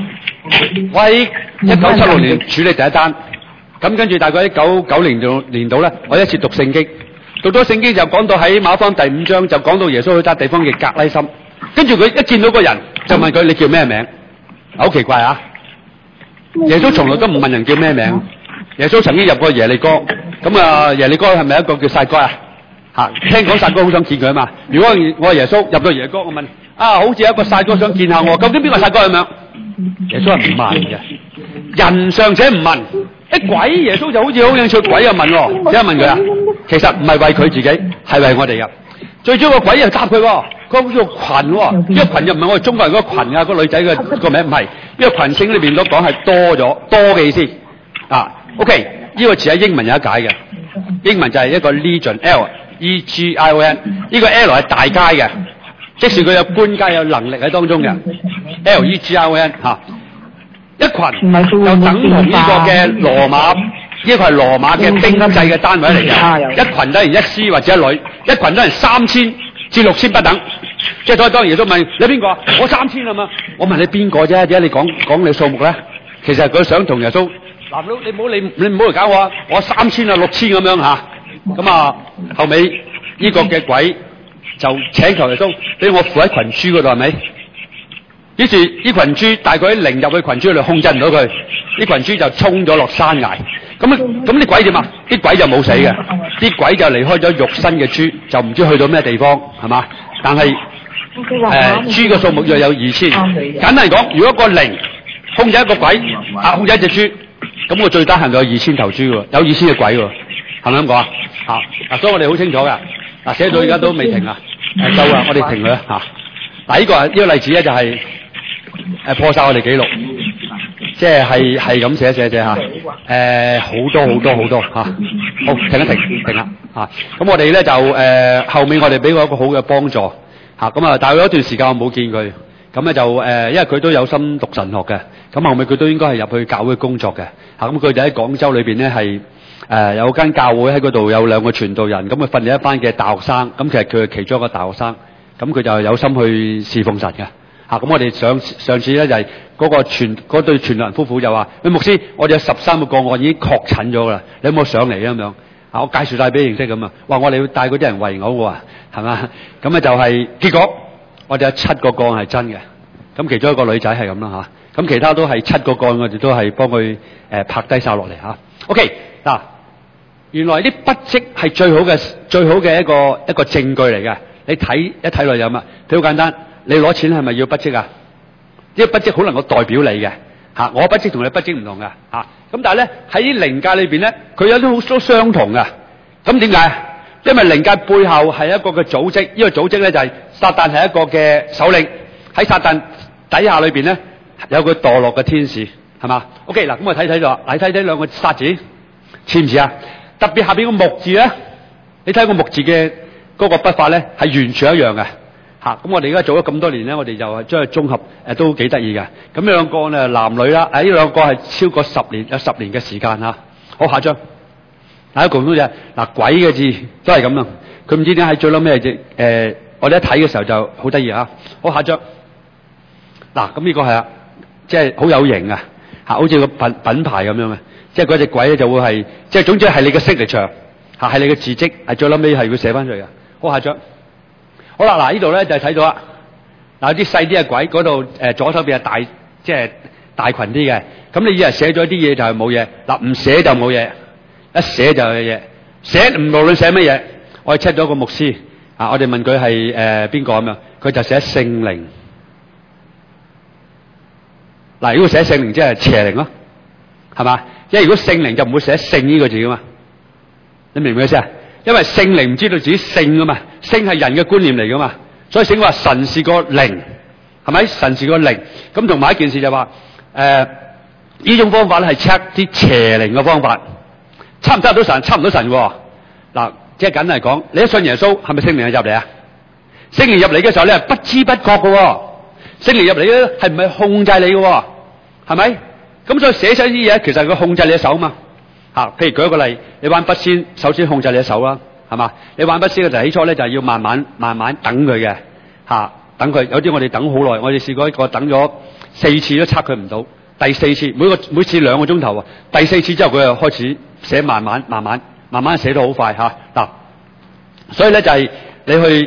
我喺1976年處理第一單，咁跟住大概1990年度咧，我一次讀聖經，讀咗聖經就講到喺馬可福音第5章就講到耶穌去笪地方嘅革拉森，跟住佢一見到個人就問佢你叫咩名？好奇怪啊！耶穌從來都唔問人叫咩名。耶穌曾經入過耶利哥，咁啊耶利哥係咪一個叫撒該啊？嚇，聽講撒該好想見佢啊嘛。如果我係耶穌入到耶利哥，我問啊，好似一個撒該想見下我，究竟邊個撒該咁樣？耶穌係唔問嘅，人尚且唔問，鬼耶穌就好似好興趣，鬼又問喎，點解問佢啊？其實唔係為佢自己，係為我哋嘅。最主要個鬼又答佢喎，佢好似個羣喎，呢個羣又唔係我哋中國人嗰個羣啊，個女仔嘅個名唔係，呢個羣聖裏邊都講係多嘅意思啊。OK， 呢個詞喺英文有得解嘅，英文就係一個 legion L-E-G-I-O-N， 呢個 L 係大階嘅，即使佢有官階有能力喺當中嘅 L-E-G-I-O-N 嚇，一群就等同呢個嘅羅馬，呢個係羅馬嘅兵制嘅單位嚟嘅，一群等於一師或者一女，一群等於3000至6000不等，即係所以當耶穌問你邊個？我3000啊嘛，我問你邊個啫？點解你講你數目咧？其實佢想同耶穌。嗱，你唔好嚟搞我啊！我3000啊6000咁樣嚇，咁啊後尾呢個嘅鬼就請求耶穌俾我附喺群豬嗰度係咪？於是呢群豬大概靈入去群豬嗰度控制唔到佢，呢群豬就衝咗落山崖。咁啲鬼點啊？啲鬼就冇死嘅，啲鬼就離開咗肉身嘅豬，就唔知去到咩地方係嘛？但係豬嘅數目約有2000。簡單嚟講，如果個靈控制一個鬼，控制一隻豬。咁我最低限度有2000頭豬喎，有2000隻鬼喎，係咪咁講啊？嗱，所以我哋好清楚㗎。嗱，寫到而家都未停啊，夠啊，我哋停佢啦嚇。嗱，呢個例子咧就係破晒我哋記錄，即係咁寫嚇。好多嚇。好，停啦嚇。咁我哋咧就後面我哋俾我一個好嘅幫助嚇。咁啊，但係有一段時間我冇見佢。咁咧就因為佢都有心讀神學嘅，咁後尾佢都應該係入去教會工作嘅。咁佢就喺廣州裏邊咧係有間教會喺嗰度有2個傳道人，咁佢訓練一班嘅大學生，咁其實佢係其中一個大學生，咁佢就有心去侍奉神嘅。咁我哋上次咧就係嗰對傳道人夫婦就話：喂，牧師，我哋有13個個案已經確診咗㗎啦，你有冇上嚟咁樣？我介紹晒俾你認識咁啊，話我哋要帶嗰啲人圍毆喎，係嘛？咁咧就係結果。我哋有7個個案係真嘅，咁其中一個女仔係咁啦嚇，咁其他都係7個個案，我哋都係幫佢拍低晒落嚟嚇。OK 嗱，原來啲筆跡係最好嘅一個證據嚟嘅。你一睇落有乜？佢好簡單，你攞錢係咪要筆跡啊？呢個筆跡好能夠代表你嘅嚇，我筆跡同你筆跡唔同嘅嚇。咁但係咧喺靈界裏邊咧，佢有啲好多相同嘅。咁點解？因為靈界背後係一個嘅組織，呢個組織咧就係撒旦係一個嘅首領，喺撒旦底下裏邊咧有個墮落嘅天使，係嘛 ？OK 嗱，咁我睇咗，你睇2個殺字似唔似啊？特別下邊個木字咧，你睇個木字嘅嗰個筆法咧係完全一樣嘅嚇。咁我哋而家做咗咁多年咧，我哋就係將佢綜合都幾得意嘅。咁呢2個咧男女啦，呢2個係超過10年，有10年嘅時間嚇。好，下張。嗱，共通就嗱鬼嘅字都係咁啊！佢唔知點解喺最嬲咩啫？我哋一睇嘅時候就好得意啊！好，下張。嗱，咁呢個係啊，即係好有型啊！嚇，好似個品牌咁樣嘅，即係嗰隻鬼咧就會係，即係總之係你嘅signature嚇，係你嘅字跡，係最嬲尾係會寫翻出嚟嘅。好，下張。好啦，嗱呢度咧就係睇到啦。嗱，有啲細啲嘅鬼，嗰度左手邊係大，即係大群啲嘅。咁你以為寫咗啲嘢就係冇嘢，嗱唔寫就冇嘢。一寫就有嘢，無論寫乜嘢，我哋 check 咗個牧師啊，我哋問佢係邊個咁樣，佢就寫聖靈。嗱，如果寫聖靈即係邪靈咯，係嘛？因為如果聖靈就唔會寫聖呢個字噶嘛，你明唔明意思啊？因為聖靈唔知道自己聖噶嘛，聖係人嘅觀念嚟噶嘛，所以聖話神是個靈，係咪？神是個靈，咁同埋一件事就話呢種方法咧係 check 啲邪靈嘅方法。差唔多到神，差唔到神喎。嗱，即係簡單嚟講，你一信耶穌，係咪聖靈入嚟啊？聖靈入嚟嘅時候，你係不知不覺嘅。聖靈入嚟咧，係唔係控制你嘅？係咪？咁所以寫晒啲嘢，其實佢控制你嘅手嘛。譬如舉一個例，你玩筆仙，首先控制你嘅手啦，係嘛？你玩筆仙嘅時候，起初咧就係要慢慢等佢嘅，等佢。有啲我哋等好耐，我哋試過一個等咗4次都測佢唔到， 第4次每次2個鐘頭啊，第4次之後佢就開始寫，慢慢寫得好快嚇嗱。所以咧就係你去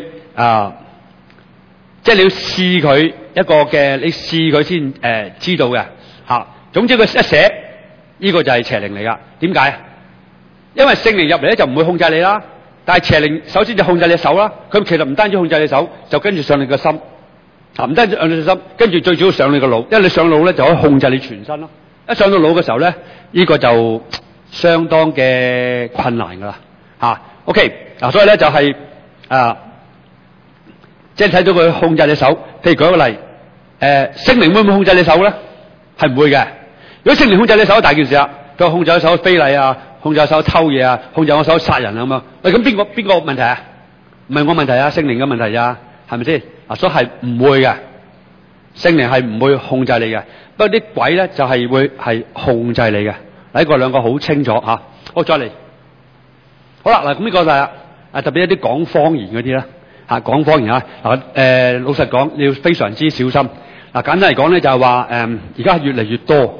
即係你要試佢一個嘅，你試佢先知道嘅嚇。總之佢一寫呢個就係邪靈嚟㗎。點解？因為聖靈入嚟咧就唔會控制你啦，但係邪靈首先就控制你手啦。佢其實唔單止控制你手，就跟住上你個心唔單止上你個心，跟住最主要上你個腦，因為你上腦咧就可以控制你全身咯。一上到腦嘅時候咧，呢個就相當嘅困難㗎啦嚇。OK 嗱，所以咧就係即係睇到佢控制你手。譬如舉個例，聖靈會唔會控制你手咧？係唔會嘅。如果聖靈控制你手，大件事啦，佢控制我手非禮啊，控制我手偷嘢啊，控制我手殺人啊咁樣。喂，咁邊個問題啊？唔係我問題啊，聖靈嘅問題咋，係咪先？所以係唔會嘅，聖靈係唔會控制你嘅。不過啲鬼咧就係會係控制你嘅。呢個兩個好清楚嚇。好，再嚟。好啦，嗱咁呢個就係特別一啲講方言嗰啲啦嚇，講方言啊嗱老實講，你要非常之小心嗱。簡單嚟講咧就係話而家越嚟越多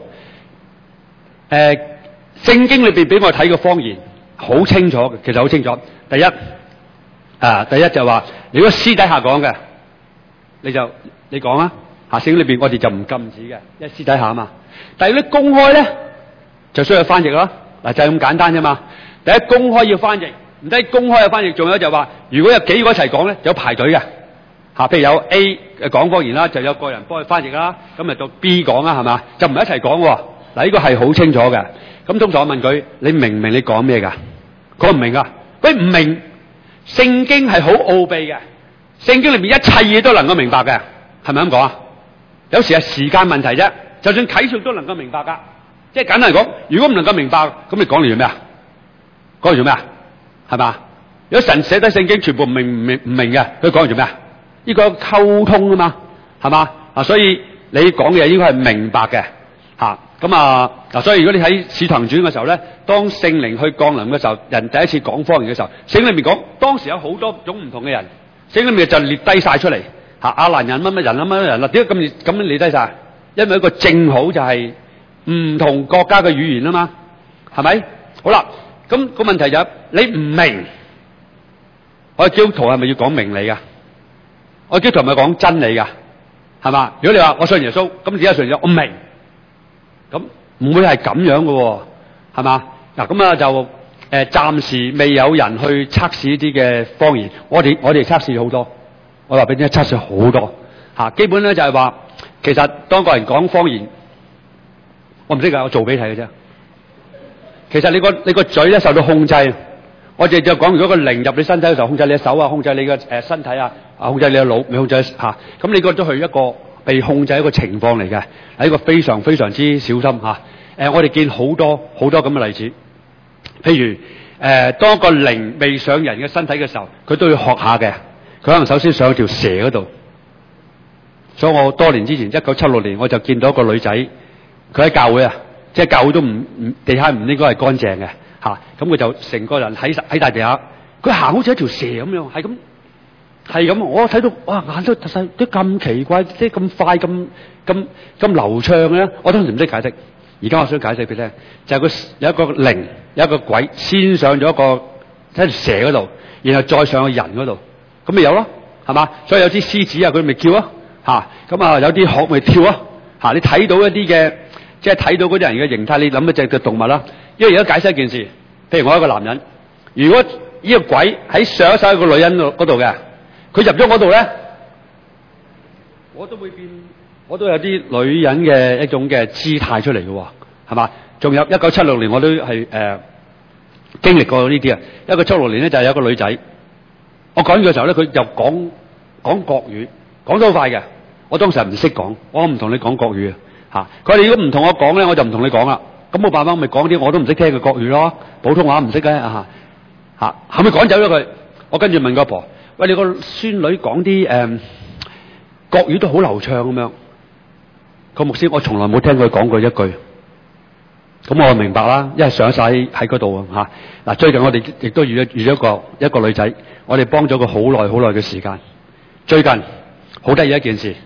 聖經裏邊俾我睇嘅方言好清楚嘅，其實好清楚。第一就係話，如果私底下講嘅，你講啊嚇，聖經裏邊我哋就唔禁止嘅，因為私底下啊嘛。但係如果公開咧，就需要翻譯啦。嗱就係咁簡單啫嘛。第一公開要翻譯，唔單止公開有翻譯，仲有就話，如果有幾個一齊講咧，有排隊嘅嚇。譬如有 A 講方言啦，就有個人幫佢翻譯啦，咁咪到 B 講啦，係嘛？就唔係一齊講喎。嗱呢個係好清楚嘅。咁通常我問佢：你明唔明你講咩㗎？佢唔明㗎。佢唔明。聖經係好奧秘嘅，聖經裏面一切嘢都能夠明白嘅，係咪咁講啊？有時係時間問題啫。就算啟示都能夠明白㗎。即係簡單嚟講，如果唔能夠明白，咁你講嚟做咩啊？講嚟做咩啊？係嘛？如果神寫低聖經全部唔明嘅，佢講嚟做咩啊？呢個溝通啊嘛，係嘛？所以你講嘅嘢應該係明白嘅嚇。咁所以如果你喺使徒行傳嘅時候咧，當聖靈去降臨嘅時候，人第一次講方言嘅時候，聖經裏面講當時有好多種唔同嘅人，聖經裏面就列低晒出嚟嚇。亞蘭人乜乜人乜乜人啦，點解咁列低晒？因為一個正好就係唔同國家嘅語言啊嘛，係咪？好啦，咁個問題就係你唔明，我哋基督徒係咪要講明理㗎？我哋基督徒係咪講真理㗎？係嘛？如果你話我信耶穌，咁點解信耶穌？我唔明，咁唔會係咁樣嘅喎，係嘛？嗱咁就暫時未有人去測試呢啲嘅方言，我哋測試好多，我話俾你聽，測試好多嚇。基本咧就係話，其實當個人講方言，我唔識㗎，我做俾你睇嘅啫。其實你個嘴咧受到控制，我哋就講，如果個靈入你身體嘅時候，控制你嘅手啊，控制你嘅身體啊，控制你嘅腦，你控制嚇，咁你個都係一個被控制一個情況嚟嘅，係一個非常非常之小心嚇。我哋見好多好多咁嘅例子，譬如當個靈未上人嘅身體嘅時候，佢都要學下嘅。佢可能首先上條蛇嗰度，所以我多年之前1976年我就見到一個女仔，佢喺教會啊，即係教會都地下唔應該係乾淨嘅嚇，咁佢就成個人喺大地下，佢行好似一條蛇咁樣，係咁，我睇到哇眼都細，都咁奇怪，即係咁快咁流暢嘅咧，我當時唔識解釋。而家我想解釋俾你聽，就係有一個靈，有一個鬼先上咗一個喺條蛇嗰度，然後再上去人嗰度，咁咪有咯，係嘛？所以有啲獅子啊，佢咪叫啊嚇，咁有啲鶴咪跳啊嚇。你睇到一啲嘅，即係睇到嗰啲人嘅形態，你諗一隻嘅動物啦。因為而家解釋一件事，譬如我一個男人，如果呢個鬼喺上一手一個女人嗰度嘅，佢入咗嗰度咧，我都會變。我都有啲女人嘅一種嘅姿態出嚟嘅喎，係嘛？仲有1976年我都係經歷過呢啲啊。1976年咧就係有一個女仔，我講嘅時候咧，佢又講國語，講得好快嘅。我當時係唔識講，我唔同你講國語嚇。佢哋如果唔同我講咧，我就唔同你講啦。咁冇辦法，咪講啲我都唔識聽嘅國語咯，普通話唔識嘅嚇。後尾趕走咗佢，我跟住問個婆：喂，你個孫女講啲國語都好流暢咁樣。個牧師，我從來冇聽佢講過一句，咁我明白啦，因為上晒喺嗰度啊嚇。嗱，最近我哋亦都遇咗一個女仔，我哋幫咗佢好耐嘅時間。最近好得意一件事，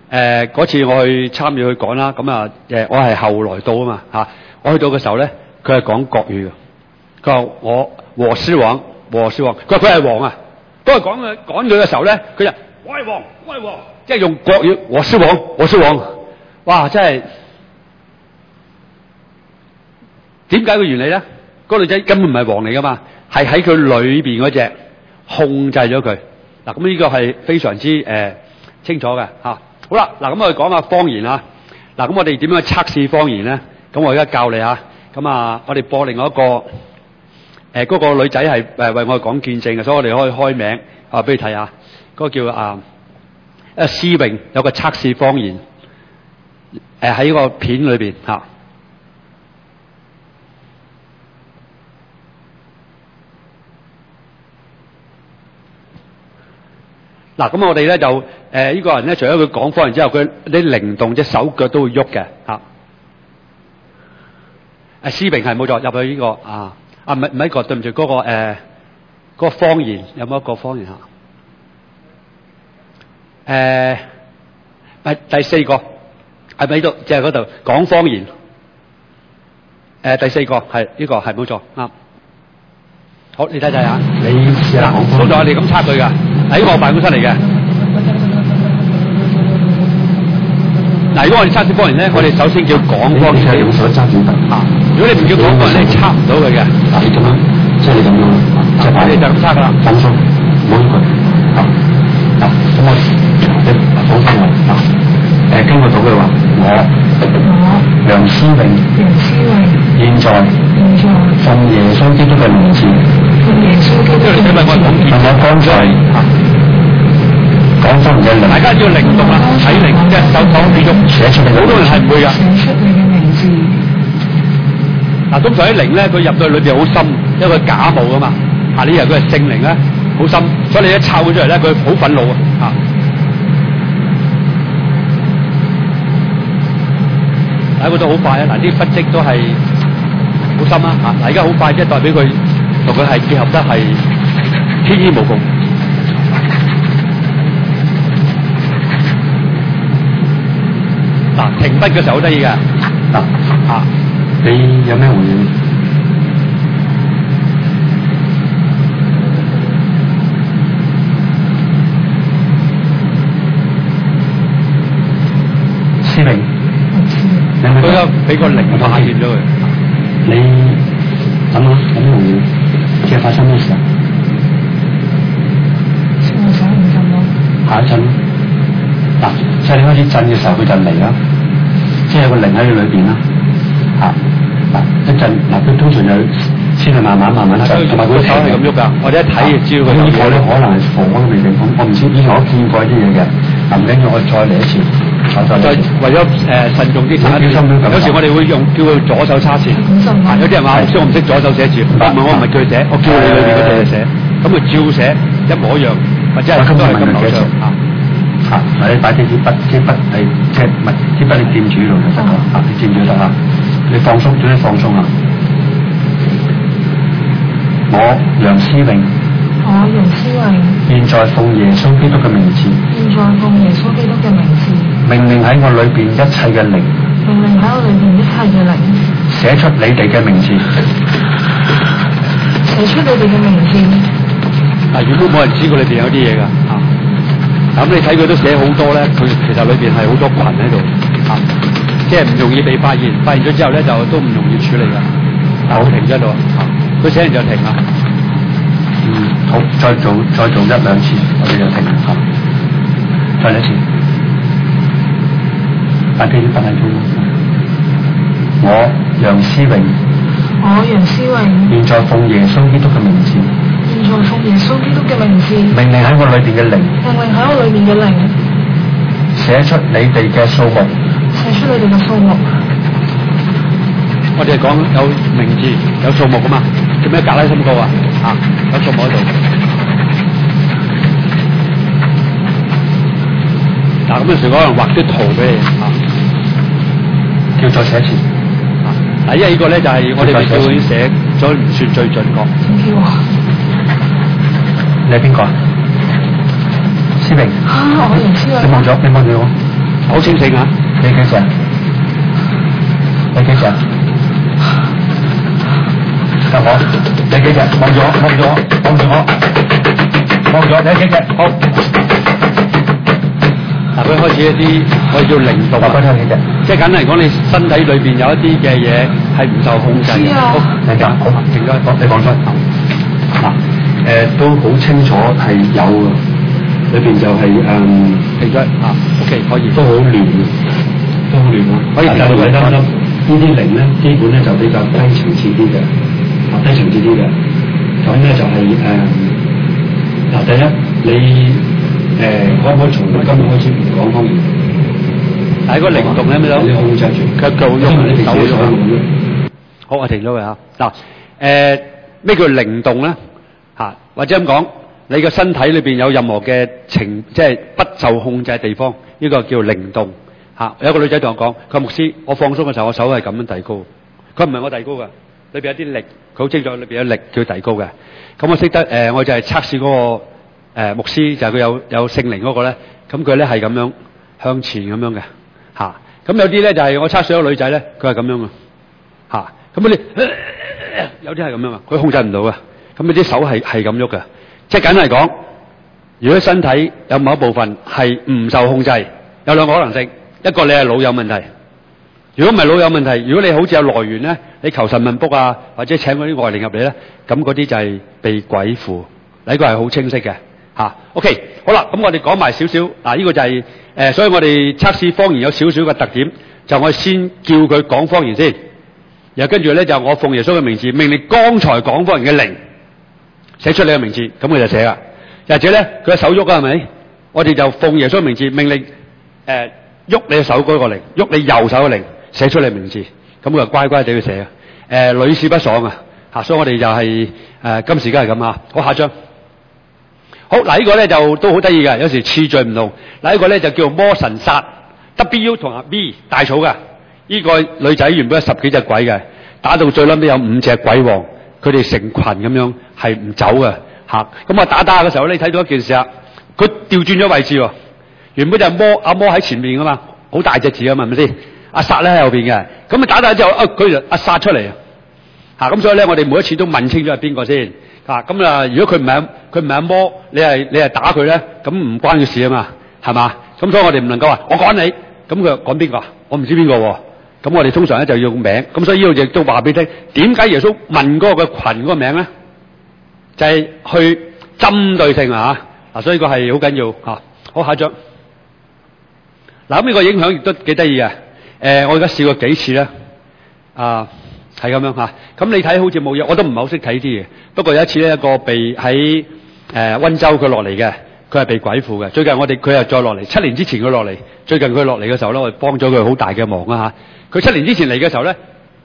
嗰次我去參與去講啦，咁我係後來到啊嘛嚇，我去到嘅時候咧，佢係講國語嘅，佢話我是王，佢話佢係王啊，當佢趕佢嘅時候咧，佢就我係王，即係用國語我是王，哇！真係點解個原理咧？嗰女仔根本唔係王嚟噶嘛，係喺佢裏邊嗰隻控制咗佢。嗱，咁呢個係非常之清楚嘅嚇。好啦，嗱咁我哋講下方言啦。嗱，咁我哋點樣去測試方言咧？咁我而家教你嚇。咁我哋播另外一個嗰個女仔係為我哋講見證嘅，所以我哋可以開名俾你睇下。嗰個叫思榮有個測試方言喺個片裏邊嚇。嗱，咁我哋咧就呢個人咧，除咗佢講方言之後，佢啲靈動隻手腳都會喐嘅嚇。思榮係冇錯，入去呢個唔係呢個，對唔住嗰個方言有冇一個方言嚇？第四個係咪呢度？即係嗰度講方言。第四個係呢個係冇錯啱。好，你睇睇下。 你試下講方言。 好在我哋咁測佢㗎。喺我辦公室嚟嘅。嗱，如果我哋測試方言咧，我哋首先叫講方言。 你用手揸住得。 如果你唔叫講方言，你測唔到佢嘅。 你咁樣，即係你咁樣，即係我哋就咁測㗎啦。 放鬆，唔好喐佢。咁我你放鬆我。經過到嘅話，我楊思榮，現在奉耶穌基督嘅名字。我剛才講方言嘅靈， 大家要靈動啦，睇靈，即係手去喐， 寫出嚟。 好多人係唔會㗎。 寫出你嘅名字。 嗱，通常啲靈咧，佢入到去裏邊好深，因為佢假冒㗎嘛。呢日佢係聖靈咧，好深，所以你一抄佢出嚟咧，佢好憤怒啊！睇佢都好快啊！嗱，啲筆跡都係好深啊！嗱，而家好快，即係代表佢同佢係結合得係天衣無縫。嗱，停筆嘅時候好得意嘅。 你有咩回應？思明， 佢而家俾個靈化現咗佢。 你諗下有咩回應？即係發生咩事啊？ 我想唔震咯。 下一陣嗱，即係你開始震嘅時候，佢就嚟啦。即係有個靈喺你裏邊啦。一陣佢通常就先係慢慢震，同埋佢手係咁喐㗎。我哋一睇就知道佢。 呢個咧可能係火嘅地方，我唔知，以前我見過啲嘢嘅。唔緊要，我再嚟一次。 再為咗慎重啲查一次，有時我哋會叫佢左手叉字。有啲人話我唔識左手寫字，我唔係叫佢寫，我叫你裏邊嗰隻寫，咁佢照寫一模一樣，或者係都係咁流暢。 或者擺啲筆係即係唔係啲筆你掂住度就得啦。你掂住得啦，你放鬆，總之放鬆啊！我楊思榮。現在奉耶穌基督嘅名字。命令喺我裏邊一切嘅靈。寫出你哋嘅名字。 如果冇人知佢裏邊有啲嘢㗎，咁你睇佢都寫好多咧，佢其實裏邊係好多群喺度，即係唔容易被發現。發現咗之後咧，就都唔容易處理㗎。好，停咗度，佢寫完就停啦。 好，再做一兩次，我哋就停啦。再嚟一次，擺啲筆喺度。我楊思榮。現在奉耶穌基督嘅名字。命令喺我裏邊嘅靈。寫出你哋嘅數目。 我哋講有名字有數目㗎嘛？做咩格拉森高啊？有數目喺度。嗱，咁有時可能畫啲圖俾你， 叫再寫一次。 因為呢個咧就係我哋叫佢寫咗唔算最準確。 你係邊個啊？思明。 我楊思榮。 你望咗我。 好清醒啊！ 你幾隻？你幾隻？得我，你幾隻？望住我，望住我，望住我，望住我，你幾隻？好。 嗱，佢開始一啲我哋叫靈動啊，即係簡單嚟講，你身體裏邊有一啲嘅嘢係唔受控制嘅。好， 明白，好，停咗，你講出。嗱，都好清楚係有嘅，裏邊就係停咗啊 ，OK 可以， 都好亂，都好亂啊。可以停到嘅，擔心呢啲靈咧，基本咧就比較低層次啲嘅，低層次啲嘅。咁咧就係嗱，第一你。可唔可以從今日開始唔講方言？ 但係個靈動咧咩咯？ 你控制住， 佢夠喐，你手喐。 好，我停咗佢啊。嗱，咩叫靈動咧？嚇，或者咁講，你個身體裏邊有任何嘅即係不受控制嘅地方，呢個叫靈動。嚇，有一個女仔同我講，佢話牧師，我放鬆嘅時候，我手係咁樣遞高。佢唔係我遞高㗎，裏邊有啲力，佢好清楚裏邊有力叫遞高嘅。咁我識得我就係測試嗰個。牧師就係佢有聖靈嗰個咧，咁佢咧係咁樣向前咁樣嘅嚇。咁有啲咧就係我測試一個女仔咧，佢係咁樣嘅嚇。咁嗰啲有啲係咁樣啊，佢控制唔到嘅。咁嗰啲手係咁喐嘅。即係簡單嚟講，如果身體有某一部分係唔受控制，有兩個可能性：一個你係腦有問題，如果唔係腦有問題，如果你好似有來源咧，你求神問卜啊，或者請嗰啲外靈入嚟咧，咁嗰啲就係被鬼附。呢個係好清晰嘅。OK， 好啦，咁我哋講埋少少，呢個就係所以我哋測試方言有少少嘅特點，就我先叫佢講方言先，然後跟住咧就我奉耶穌嘅名字命令剛才講方言嘅靈寫出你嘅名字，咁佢就寫啦。或者咧佢嘅手喐啊，係咪？我哋就奉耶穌嘅名字命令喐你嘅手嗰個靈，喐你右手嘅靈寫出你嘅名字，咁佢就乖乖地去寫啊。屢試不爽啊，所以我哋就係今時今日咁啊。好，下張。好嗱，呢個咧就都好得意嘅，有時次序唔同。嗱，呢個咧就叫魔神殺 W 同 B 大草嘅。呢個女仔原本有10幾隻鬼嘅，打到最撚尾有5隻鬼王，佢哋成群咁樣係唔走嘅嚇。咁啊打嘅時候咧，你睇到一件事啊，佢調轉咗位置喎。原本就係阿魔喺前面噶嘛，好大隻字啊嘛，係咪先？阿殺咧喺後邊嘅。咁啊打之後，佢就阿殺出嚟啊。咁所以咧，我哋每一次都問清楚係邊個先。咁如果佢唔係阿魔，你係打佢咧，咁唔關佢事啊嘛，係嘛？咁所以我哋唔能夠話我趕你，咁佢趕邊個？我唔知邊個喎。咁我哋通常咧就要用名。咁所以呢度亦都話俾你聽，點解耶穌問嗰個群嗰個名咧？就係去針對性啊！所以個係好緊要嚇。好，下一張。嗱，咁呢個影響亦都幾得意嘅。我而家試過幾次咧，係咁樣嚇，咁你睇好似冇嘢，我都唔係好識睇啲嘢。不過有一次咧，一個被喺溫州佢落嚟嘅，佢係被鬼附嘅。最近佢又再落嚟，7年之前佢落嚟，最近佢落嚟嘅時候咧，我哋幫咗佢好大嘅忙啊嚇。佢7年之前嚟嘅時候咧，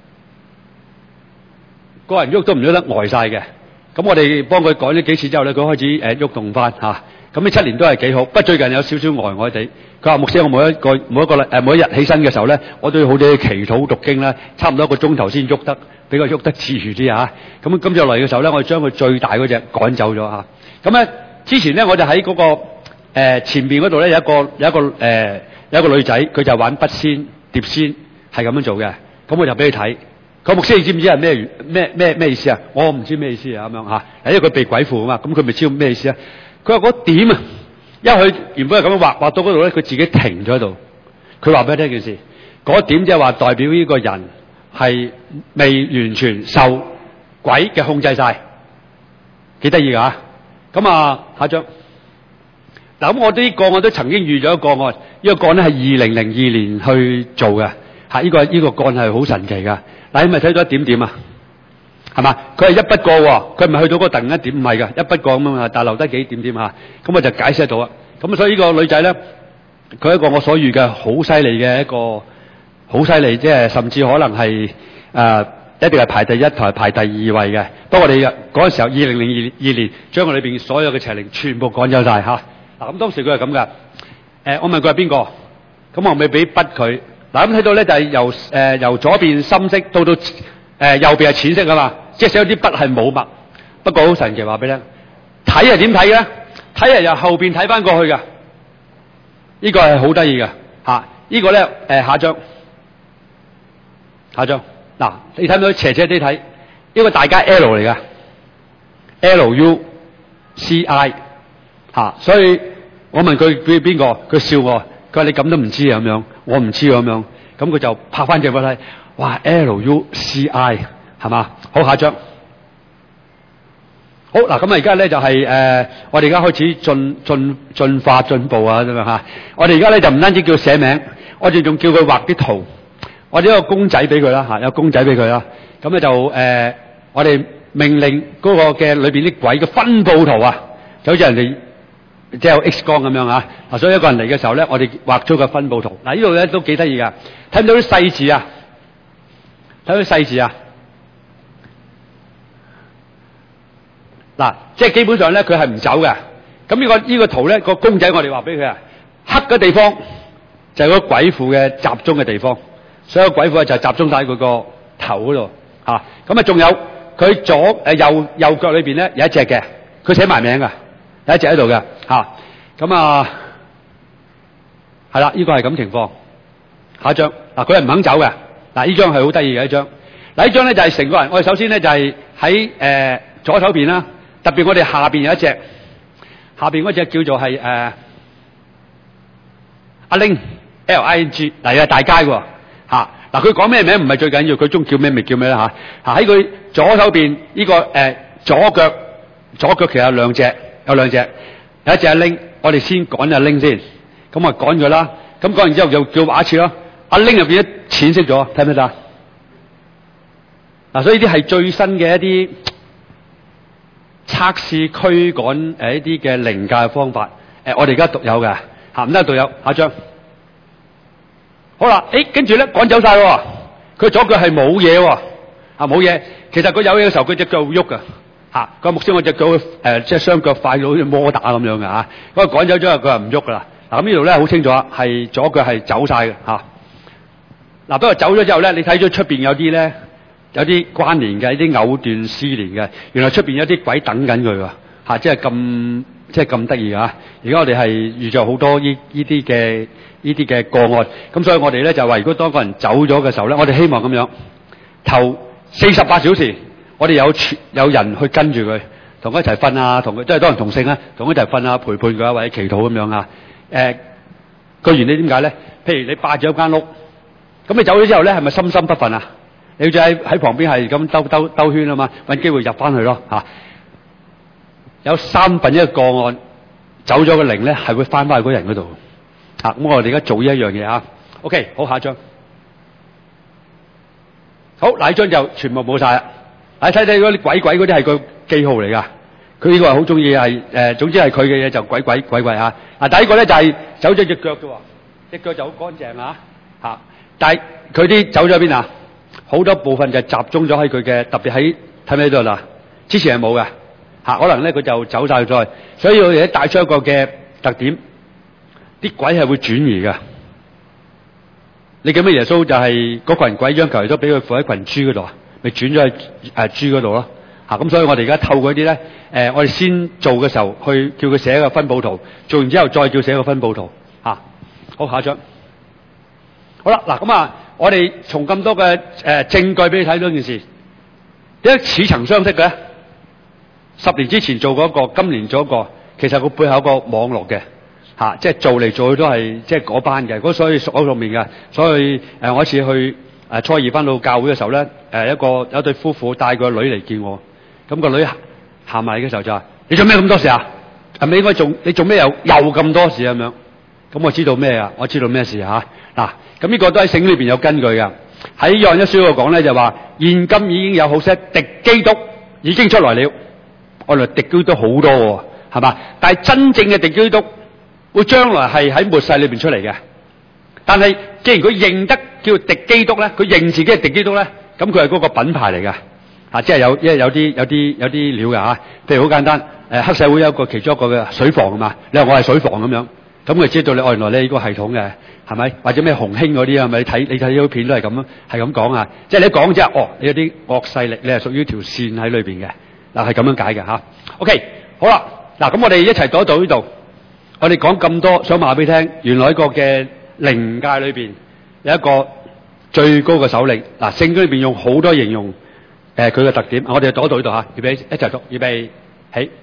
個人喐都唔喐得呆晒嘅。咁我哋幫佢改咗幾次之後咧，佢開始喐動翻嚇。咁呢7年都係幾好，不過最近有少少呆地。佢話牧師，我每一日起身嘅時候咧，我都要好啲祈禱讀經啦，差唔多1個鐘頭先喐得，比較喐得自如啲嚇。咁今次落嚟嘅時候咧，我哋將佢最大嗰隻趕走咗嚇。咁咧之前咧，我就喺嗰個前邊嗰度咧有一個女仔，佢就玩筆仙碟仙，係咁樣做嘅。咁我就俾佢睇。佢牧師，你知唔知係咩意思啊？我唔知咩意思啊咁樣嚇。因為佢被鬼附啊嘛，咁佢咪知道咩意思啊？佢話嗰點啊！因為佢原本係咁樣畫到嗰度咧，佢自己停咗喺度。佢話俾你聽件事，嗰點即係話代表呢個人係未完全受鬼嘅控制晒，幾得意㗎。咁下張。嗱，咁我啲個案都曾經遇咗一個案，呢個個案咧係2002年去做嘅嚇。呢個個案係好神奇㗎。嗱，你咪睇到一點點啊？係嘛？佢係一筆過喎，佢唔係去到嗰個突然一點，唔係㗎，一筆過咁樣啊，但係留低幾點點嚇。咁我就解釋得到啊。咁所以呢個女仔咧，佢係一個我所遇嘅好犀利嘅一個，好犀利，即係甚至可能係一定係排第一同埋排第2位嘅。不過我哋嗰陣時候2002年將佢裏邊所有嘅邪靈全部趕走晒嚇。嗱，咁當時佢係咁㗎。我問佢係邊個？咁我咪俾筆佢。嗱，咁睇到咧就係由左邊深色到右邊係淺色㗎嘛。即係寫咗啲筆係冇墨，不過好神奇，話俾你聽。睇係點睇嘅？睇係由後邊睇翻過去㗎。呢個係好得意㗎。 呢個咧下張，嗱，你睇唔到斜斜啲睇，呢個大家 L 嚟㗎 ，LUCI 所以我問佢邊個，佢笑我，佢話你咁都唔知啊咁樣，我唔知咁樣，咁佢就拍翻隻俾我睇，哇 LUCI 係嘛？好，下張。好嗱，咁而家咧就係我哋而家開始進化進步啊咁樣嚇。我哋而家咧就唔單止叫寫名，我哋仲叫佢畫啲圖。我哋一個公仔俾佢啦嚇，有公仔俾佢啦。咁咧就我哋命令嗰個嘅裏邊啲鬼嘅分佈圖啊，就好似人哋即係有 X 光咁樣嚇。嗱，所以一個人嚟嘅時候咧，我哋畫咗個分佈圖。嗱，呢度咧都幾得意㗎，睇唔到啲細字啊？睇到啲細字啊？嗱，即係基本上咧，佢係唔走嘅。咁呢個圖咧，個公仔我哋話俾佢啊，黑嘅地方就係嗰鬼父嘅集中嘅地方，所有鬼父就集中喺佢個頭嗰度嚇。咁啊，仲有佢右腳裏邊咧有一隻嘅，佢寫埋名㗎，有一隻喺度嘅嚇。咁啊，係啦，呢個係咁情況。下一張嗱，佢係唔肯走嘅。嗱，呢張係好得意嘅一張。嗱，呢張咧就係成個人。我哋首先咧就係喺左手邊啦。特別我哋下邊有一隻，下邊嗰隻叫做係阿 Ling LING， 嗱係大街喎嚇。嗱，佢講咩名唔係最緊要，佢中叫咩咪叫咩啦嚇。喺佢左手邊呢個左腳其實有兩隻，有一隻阿 Ling， 我哋先趕阿 Ling 先，咁啊趕佢啦。咁趕完之後就叫畫一次咯。阿 Ling 入邊淺色咗，睇唔睇得？嗱，所以呢啲係最新嘅一啲測試驅趕一啲嘅靈界嘅方法，我哋而家獨有嘅嚇，唔得獨有。下張好啦，跟住咧趕走晒喎，佢左腳係冇嘢喎，冇嘢。其實佢有嘢嘅時候，佢隻腳會喐㗎嚇。個牧師我隻腳即係雙腳快到好似摩打咁樣嘅嚇。嗰個趕走咗，佢話唔喐㗎啦。嗱，咁呢度咧好清楚，係左腳係走晒嘅嚇。嗱，不過走咗之後咧，你睇咗出邊有啲咧。有啲關聯嘅，有啲藕斷絲連嘅。原來出邊有啲鬼等緊佢喎，即係咁得意啊！而家我哋係遇着好多呢啲嘅個案，咁所以我哋咧就話，如果當個人走咗嘅時候咧，我哋希望咁樣頭48小時，我哋有人去跟住佢，同佢一齊瞓啊，同佢即係當然同性啊，同佢一齊瞓啊，陪伴佢啊，或者祈禱咁樣啊。個原理點解咧？譬如你霸住一間屋，咁你走咗之後咧，係咪心心不忿啊？你就喺旁邊係咁兜圈啊嘛，搵機會入翻去咯嚇。有1/3個案走咗個靈咧，係會翻去嗰人嗰度嚇。咁我哋而家做呢一樣嘢啊。OK， 好，下一張。好，嗱，呢張就全部冇晒啦。睇睇嗰啲鬼嗰啲係個記號嚟㗎。佢呢個係好中意係總之係佢嘅嘢就鬼嚇。第一個咧就係走咗隻腳啫喎，隻腳就好乾淨嚇。但係佢啲走咗邊啊？好多部分就集中咗喺佢嘅，特別喺睇唔睇到啦？之前係冇嘅嚇，可能咧佢就走晒咗，所以我哋帶出一個嘅特點，啲鬼係會轉移嘅。你記唔記得耶穌就係嗰群鬼將求都俾佢附喺群豬嗰度啊？咪轉咗去豬嗰度咯嚇。咁所以我哋而家透過啲咧我哋先做嘅時候去叫佢寫個分佈圖，做完之後再叫寫個分佈圖嚇。好，下一張。好啦，嗱咁啊。我哋從咁多嘅證據俾你睇到件事，點解似曾相識嘅咧？10年之前做過一個，今年做一個，其實佢背後有個網絡嘅即係做嚟做去都係即係嗰班嘅，所以熟口熟面嘅。所以我一次去初二翻到教會嘅時候咧，有一對夫婦帶個女嚟見我，咁個女行埋嚟嘅時候就話：你做咩咁多事啊？係咪應該你做咩又咁多事咁樣？咁我知道咩啊？我知道咩事嚇嗱。咁呢個都喺聖經裏邊有根據嘅。喺約翰一書嗰度講咧，就話現今已經有好些敵基督已經出來了。我哋敵基督好多喎，係嘛？但係真正嘅敵基督會將來係喺末世裏邊出嚟嘅。但係既然佢認得叫敵基督咧，佢認自己係敵基督咧，咁佢係嗰個品牌嚟嘅即係有啲料嘅嚇。譬如好簡單，黑社會有其中一個嘅水房啊嘛，你話我係水房咁樣。咁佢知道你原來你呢個系統嘅係咪？或者咩紅興嗰啲啊？咪你睇呢啲片都係咁講啊！即係你一講之後，你有啲惡勢力，你係屬於條線喺裏邊嘅嗱，係咁樣解嘅嚇。OK， 好啦，嗱咁我哋一齊讀一讀呢度，我哋講咁多，想話俾你聽，原來一個嘅靈界裏邊有一個最高嘅首領。嗱，聖經裏邊用好多形容佢嘅特點，我哋讀一讀呢度嚇，預備一齊讀，預備起。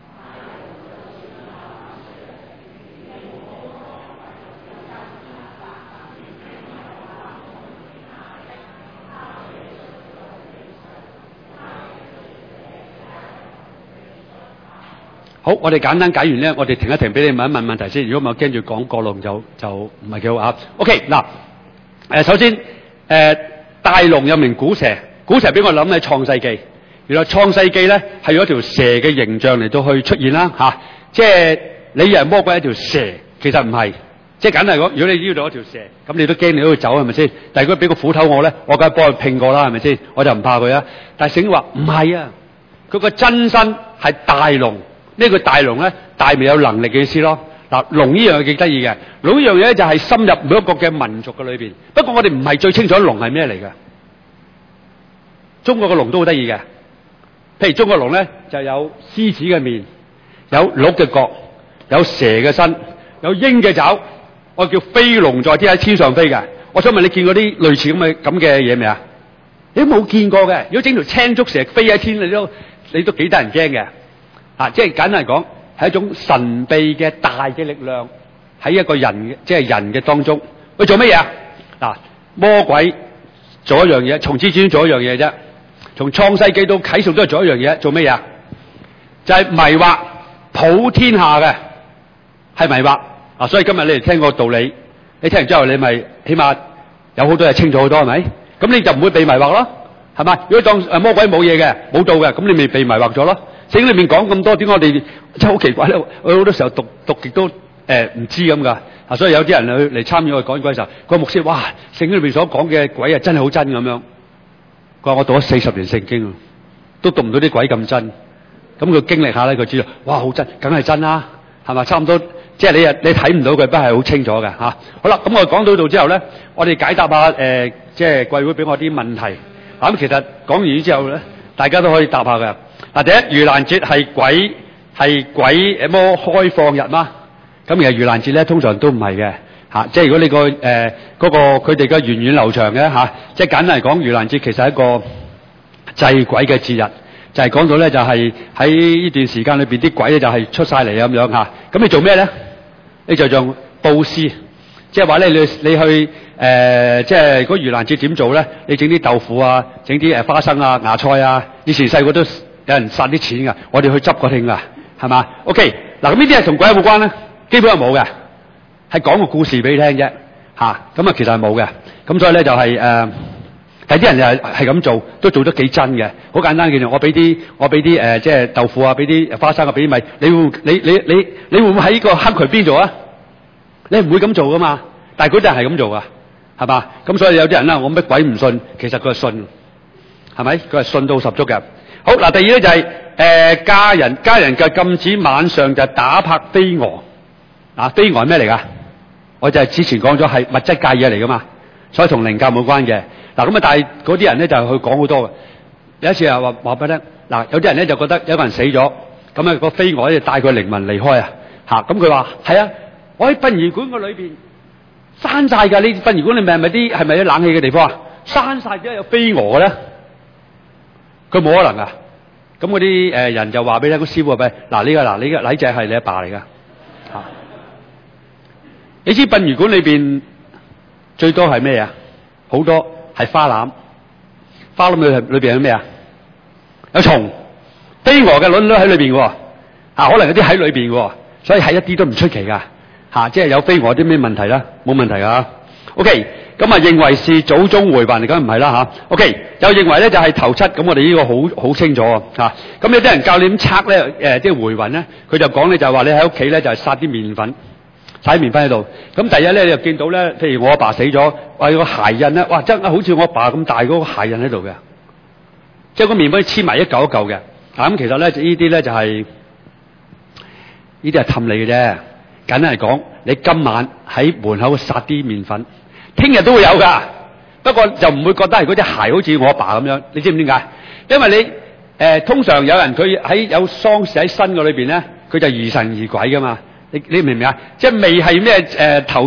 好，我哋簡單解完咧，我哋停一停，俾你問一問問題先。如果唔係，驚住講過龍就唔係幾好啊。OK， 嗱，首先大龍有名古蛇，古蛇俾我諗喺創世記。原來創世記咧係有一條蛇嘅形象嚟到去出現啦嚇，即係你以為魔鬼係一條蛇，其實唔係。即係簡單嚟講，如果你腰到一條蛇，咁你都驚你都會走係咪先？但係如果俾個斧頭我咧，我梗係幫佢拼過啦，係咪先？我就唔怕佢啊。但係聖經話唔係啊，佢個真身係大龍。呢個大龍咧，大未有能力嘅意思咯。嗱，龍呢樣嘢幾得意嘅，龍呢樣嘢咧就係深入每一個嘅民族嘅裏邊。不過我哋唔係最清楚龍係咩嚟嘅。中國嘅龍都好得意嘅，譬如中國龍咧就有獅子嘅面，有鹿嘅角，有蛇嘅身，有鷹嘅爪，我叫飛龍在天，喺天上飛嘅。我想問你見過啲類似咁嘅嘢未啊？你都冇見過嘅。如果整條青竹蛇飛喺天，你都幾得人驚嘅。即係簡單嚟講，係一種神秘嘅大嘅力量喺一個人嘅，即係人嘅當中。佢做乜嘢啊？嗱，魔鬼做一樣嘢，從始至終做一樣嘢啫。從創世記到啟示都係做一樣嘢，做乜嘢啊？就係迷惑普天下嘅，係迷惑。所以今日你哋聽個道理，你聽完之後你咪起碼有好多嘢清楚好多，係咪？咁你就唔會被迷惑咯，係咪？如果當魔鬼冇嘢嘅，冇到嘅，咁你咪被迷惑咗咯。聖經裏面講咁多，點解我哋真係好奇怪咧？我好多時候讀極都唔知咁噶。所以有啲人去嚟參與我講鬼嘅時候，個牧師哇，聖經裏面所講嘅鬼啊，真係好真咁樣。佢話我讀咗40年聖經，都讀唔到啲鬼咁真。咁佢經歷下咧，佢知道哇，好真，梗係真啦，係嘛？差唔多，即係你睇唔到佢，不係好清楚嘅嚇。好啦，咁我講到度之後咧，我哋解答下即係貴會俾我啲問題。咁其實講完之後咧，大家都可以答下嘅。第一，盂蘭節係鬼魔開放日嗎？咁其實盂蘭節咧通常都唔係嘅嚇，即係如果你嗰個佢哋嘅源遠流長嘅嚇，即係簡單嚟講，盂蘭節其實係一個祭鬼嘅節日，就係講到咧就係喺呢段時間裏邊啲鬼咧就係出晒嚟咁樣嚇。咁你做咩咧？你就用布施，即係話咧你去即係嗰盂蘭節點做咧？你整啲豆腐啊，整啲花生啊、芽菜啊，以前細個都有人殺啲錢㗎，我哋去執個興㗎，係嘛 ？OK， 嗱咁呢啲係同鬼有冇關咧？基本係冇嘅，係講個故事俾你聽啫，嚇咁啊其實係冇嘅。咁所以咧就係但係啲人係咁做，都做得幾真嘅。好簡單嘅，我俾啲即係豆腐啊，俾啲花生啊，俾啲米，你會唔會喺個黑渠邊做啊？你唔會咁做噶嘛？但係嗰啲人係咁做㗎，係嘛？咁所以有啲人啦，我乜鬼唔信，其實佢係信，係咪？佢係信到十足嘅。好嗱，第二咧就係家人嘅禁止晚上就打拍飛蛾。嗱，飛蛾係咩嚟㗎？我就係之前講咗係物質界嘢嚟㗎嘛，所以同靈界冇關嘅。嗱咁啊，但係嗰啲人咧就去講好多嘅。有一次啊話俾你聽，嗱有啲人咧就覺得有個人死咗，咁啊個飛蛾咧就帶佢靈魂離開啊嚇。咁佢話係啊，我喺殯儀館個裏邊閂晒㗎。呢殯儀館你係咪啲冷氣嘅地方啊？閂晒點解有飛蛾嘅咧？佢冇可能啊！咁嗰啲人就話俾你聽，個師傅話俾你，呢個禮仔係你阿爸嚟㗎嚇。你知殯儀館裏邊最多係咩啊？好多係花籃，花籃裏邊有咩啊？有蟲，飛蛾嘅卵都喺裏邊喎嚇，可能有啲喺裏邊喎，所以係一啲都唔出奇㗎嚇。即係有飛蛾啲咩問題啦？冇問題㗎。OK。咁啊，認為是祖宗回魂，梗唔係啦嚇。OK， 又認為咧就係頭七，咁我哋呢個好清楚嚇。咁有啲人教你點測咧，即係回魂咧，佢就講咧就係話你喺屋企咧就係撒啲麵粉，撒啲麵粉喺度。咁第一咧你就見到咧，譬如我阿爸死咗，話有個鞋印咧，哇真係好似我阿爸咁大嗰個鞋印喺度嘅，即係個麵粉黐埋一嚿一嚿嘅。咁其實咧呢啲咧就係呢啲係氹你嘅啫。簡單嚟講，你今晚喺門口撒啲麵粉。聽日都會有㗎，不過就唔會覺得係嗰隻鞋好似我阿爸咁樣。你知唔知點解？因為你通常有人佢喺有喪事喺身嘅裏邊咧，佢就疑神疑鬼㗎嘛。你明唔明啊？即係未係咩頭七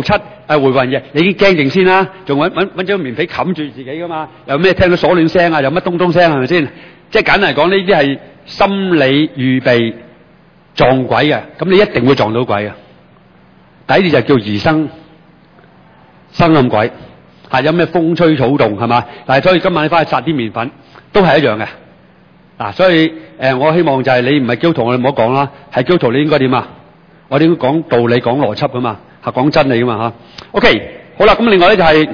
回魂夜，你已經驚定先啦，仲揾張棉被冚住自己噶嘛？有咩聽到鎖鏈聲啊？有乜咚咚聲係咪先？即係簡單嚟講，呢啲係心理預備撞鬼嘅，咁你一定會撞到鬼嘅。第一啲就叫疑生暗鬼，有咩風吹草動係嘛？但係所以今晚你翻去撒啲麵粉都係一樣嘅。所以我希望就係你唔係基督徒，我哋唔好講啦。係基督徒你應該點啊？我哋應該講道理、講邏輯噶嘛，係講真理噶嘛嚇。OK， 好啦，咁另外咧就係、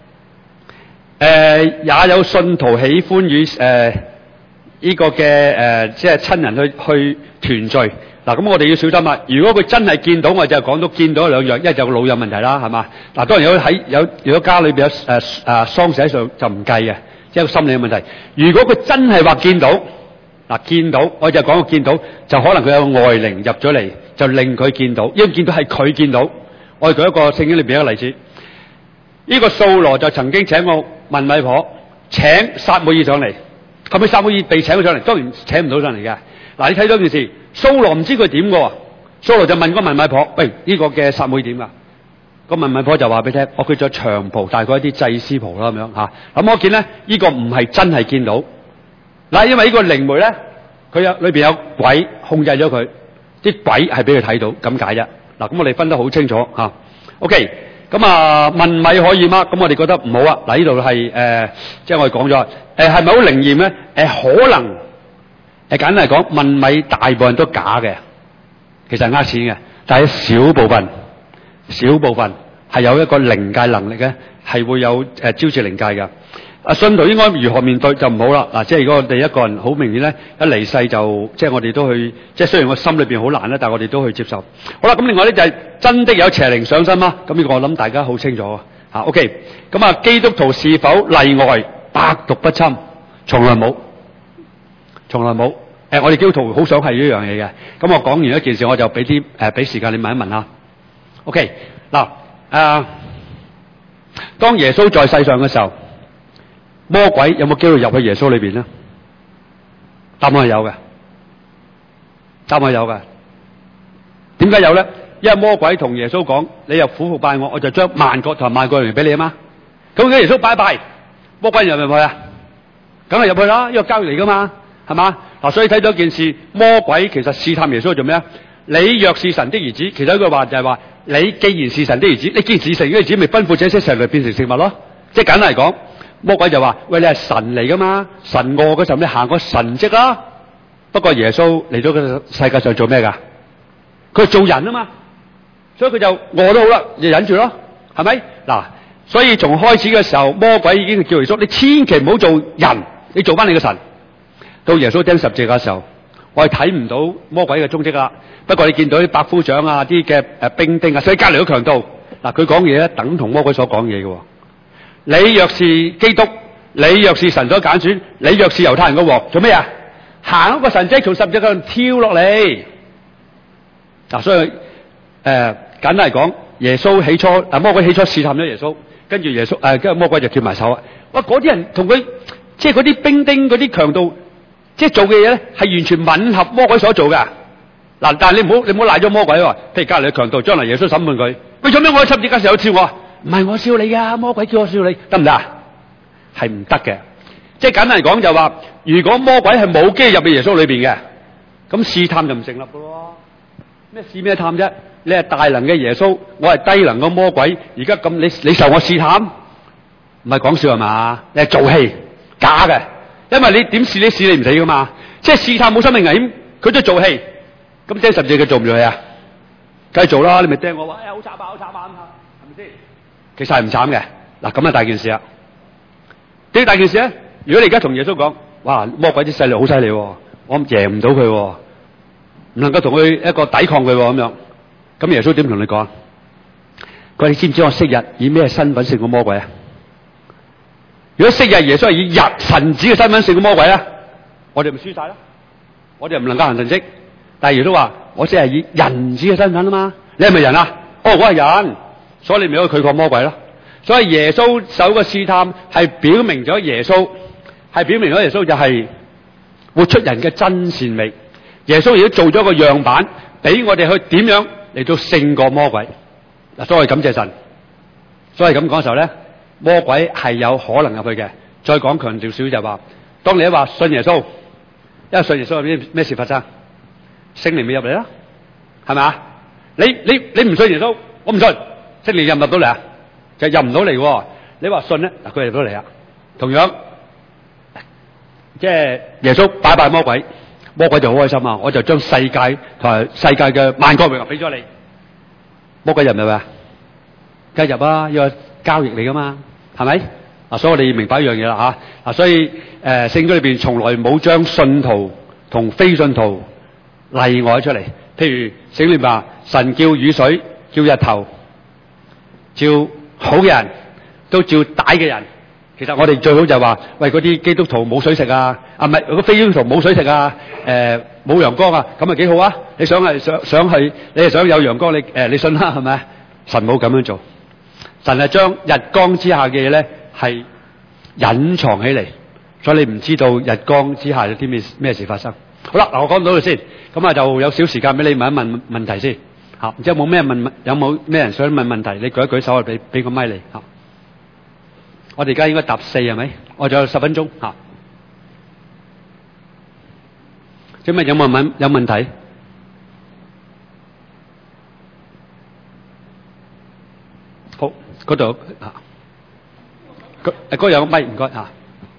也有信徒喜歡與呢個嘅即係親人去團聚。嗱，咁我哋要小心啊！如果佢真係見到，我就講到見到兩樣，一就個腦有問題啦，係嘛？嗱，當然如果家裏邊有喪事喺上就唔計嘅，即係個心理嘅問題。如果佢真係話見到，見到我就講個見到，就可能佢有個外靈入咗嚟，就令佢見到，因為見到係佢見到。我哋舉一個聖經裏邊一個例子，呢個掃羅就曾經請個問米婆請撒母耳上嚟，後尾撒母耳被請咗上嚟，當然請唔到上嚟嘅。嗱，你睇到件事，掃羅唔知佢點嘅喎，掃羅就問個問米婆：喂，呢個嘅撒母耳點㗎？個問米婆就話俾你聽：佢着長袍，大概一啲祭司袍啦咁樣嚇。咁我見咧，呢個唔係真係見到。嗱，因為呢個靈媒咧，佢裏邊有鬼控制咗佢，啲鬼係俾佢睇到咁解啫。嗱，咁我哋分得好清楚嚇。OK， 咁問米可以嗎？咁我哋覺得唔好啊。嗱，呢度係即係我哋講咗，係咪好靈驗咧？可能簡單嚟講，問米大部分都假嘅，其實係呃錢嘅，但係少部分係有一個靈界能力嘅，係會有招致靈界嘅。信徒應該如何面對就唔好啦。嗱，即係如果我哋一個人好明顯咧，一離世就即係我哋都去，即係雖然我心裏邊好難啦，但係我哋都去接受。好啦，咁另外咧就係真的有邪靈上身嗎？咁呢個我諗大家好清楚啊。OK， 咁基督徒是否例外？百毒不侵，從來冇。我哋基督徒好想係呢樣嘢嘅。咁我講完一件事，我就俾時間你問一問啦。OK， 嗱，當耶穌在世上嘅時候，魔鬼有冇機會入去耶穌裏邊呢？答案係有嘅。點解有咧？因為魔鬼同耶穌講：你又俯伏拜我，我就將萬國同萬國人俾你啊嘛。咁耶穌拜，魔鬼入唔入去啊？梗係入去啦，呢個交易嚟噶嘛，係嘛？嗱，所以睇到一件事，魔鬼其實試探耶穌做咩啊？你若是神的兒子，其實一句話就係話：你既然是神的兒子，你既然是神的兒子，咪吩咐這些石嚟變成食物咯。即係簡單嚟講。魔鬼就話：喂，你係神嚟噶嘛？神餓嗰陣你行個神蹟啦。不過耶穌嚟到個世界上做咩噶？佢做人啊嘛，所以佢就餓都好啦，就忍住咯，係咪？嗱，所以從開始嘅時候，魔鬼已經叫耶穌：你千祈唔好做人，你做翻你嘅神。到耶穌釘十字架嘅時候，我係睇唔到魔鬼嘅蹤跡啦。不過你見到啲百夫長啊、啲嘅兵丁啊，所以隔離都強盜。嗱，佢講嘢咧，等同魔鬼所講嘢嘅。你若是基督，你若是神所揀選，你若是猶太人嘅王，做咩啊？行一個神蹟，從十字架上跳落嚟。嗱，所以簡單嚟講，耶穌起初魔鬼起初試探咗耶穌，跟住耶穌跟住魔鬼就叫埋手啊！哇，嗰啲人同佢即係嗰啲兵丁、嗰啲強盜，即係做嘅嘢咧，係完全吻合魔鬼所做嘅。嗱，但係你唔好賴咗魔鬼喎。譬如隔離嘅強盜，將來耶穌審判佢，喂，做咩我喺十字架上有笑我？唔係我笑你噶，魔鬼叫我笑你，得唔得啊？係唔得嘅。即係簡單嚟講就話，如果魔鬼係冇機入去耶穌裏邊嘅，咁試探就唔成立噶咯。咩試咩探啫？你係大能嘅耶穌，我係低能嘅魔鬼，而家咁你受我試探，唔係講笑係嘛？你係做戲假嘅，因為你點試你試你唔死噶嘛。即係試探冇生命危險，佢都做戲。咁釘十字佢做唔做戲啊？梗係做啦，你咪釘我話，好慘啊，好慘啊，係咪先？其實係唔慘嘅。嗱，咁啊大件事啦。點大件事咧？如果你而家同耶穌講，哇，魔鬼啲勢力好犀利，我贏唔到佢，唔能夠同佢一個抵抗佢咁樣。咁耶穌點同你講？佢話你知唔知我昔日以咩身份勝過魔鬼啊？如果昔日耶穌係以神子嘅身份勝過魔鬼啊，我哋咪輸晒啦，我哋唔能夠行神蹟。但係耶穌話：我只係以人子嘅身份啊嘛，你係咪人啊？哦，我係人，所以你咪可以拒抗魔鬼咯。所以耶穌受個試探係表明咗耶穌就係活出人嘅真善美。耶穌亦都做咗個樣板，俾我哋去點樣嚟到勝過魔鬼。嗱，所以感謝神， 所以咁講嘅時候咧，魔鬼係有可能入去嘅。再講強調少少就話，當你一話信耶穌，因為信耶穌有咩事發生？聖靈咪入嚟啦，係咪啊？你唔信耶穌，我唔信，聖靈入唔入到嚟啊？就入唔到嚟喎。你話信咧，嗱佢入到嚟啦。同樣，即係耶穌拜拜魔鬼，魔鬼就好開心啊！我就將世界同埋世界嘅萬國榮耀俾咗你。魔鬼入唔入啊？梗係入啊，要交易嚟噶嘛，係咪？所以我哋要明白一樣嘢啦嚇。所以聖經裏邊從來冇將信徒同非信徒例外出嚟。譬如聖經裏邊話，神叫雨水，叫日頭，照好嘅人都照歹嘅人。其實我哋最好就係話，喂嗰啲基督徒冇水食啊，唔係嗰非基督徒冇水食啊，冇陽光啊，咁咪幾好啊？你想去，你係想有陽光，你信啦，係咪？神冇咁樣做，神係將日光之下嘅嘢咧係隱藏起嚟，所以你唔知道日光之下有啲咩事發生。好啦，嗱我講到度先，咁啊就有少時間俾你問一問問題先嚇，唔知有冇咩人想問問題？你舉一舉手啊，俾個咪你嚇。我哋而家應該答4係咪？我仲有10分鐘嚇。請問有冇有問題？好，嗰度嚇，嗰有個咪唔該嚇。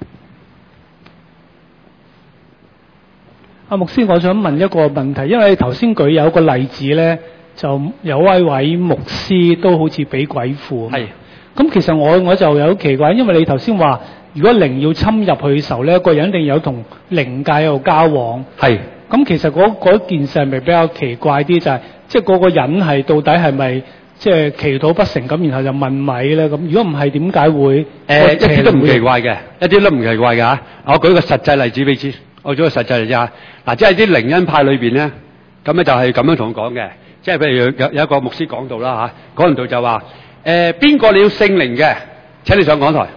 阿牧師，我想問一個問題，因為頭先舉有個例子咧，就有一位牧師都好似俾鬼附。係。咁其實我就有奇怪，因為你頭先話，如果靈要侵入去嘅時候咧，個人一定有同靈界有交往。係。咁其實嗰件事係咪比較奇怪啲？就係即係嗰個人係到底係咪即係祈禱不成咁，然後就問米咧？咁如果唔係，點解會？一啲都唔奇怪嘅，一啲都唔奇怪嘅嚇。我舉個實際例子俾你知。我舉個實際例子啊，嗱，即係啲靈恩派裏邊咧，咁咧就係咁樣同我講嘅。即係譬如有一個牧師講道啦嚇，講完道就話。邊個你要聖靈嘅？請你上講台。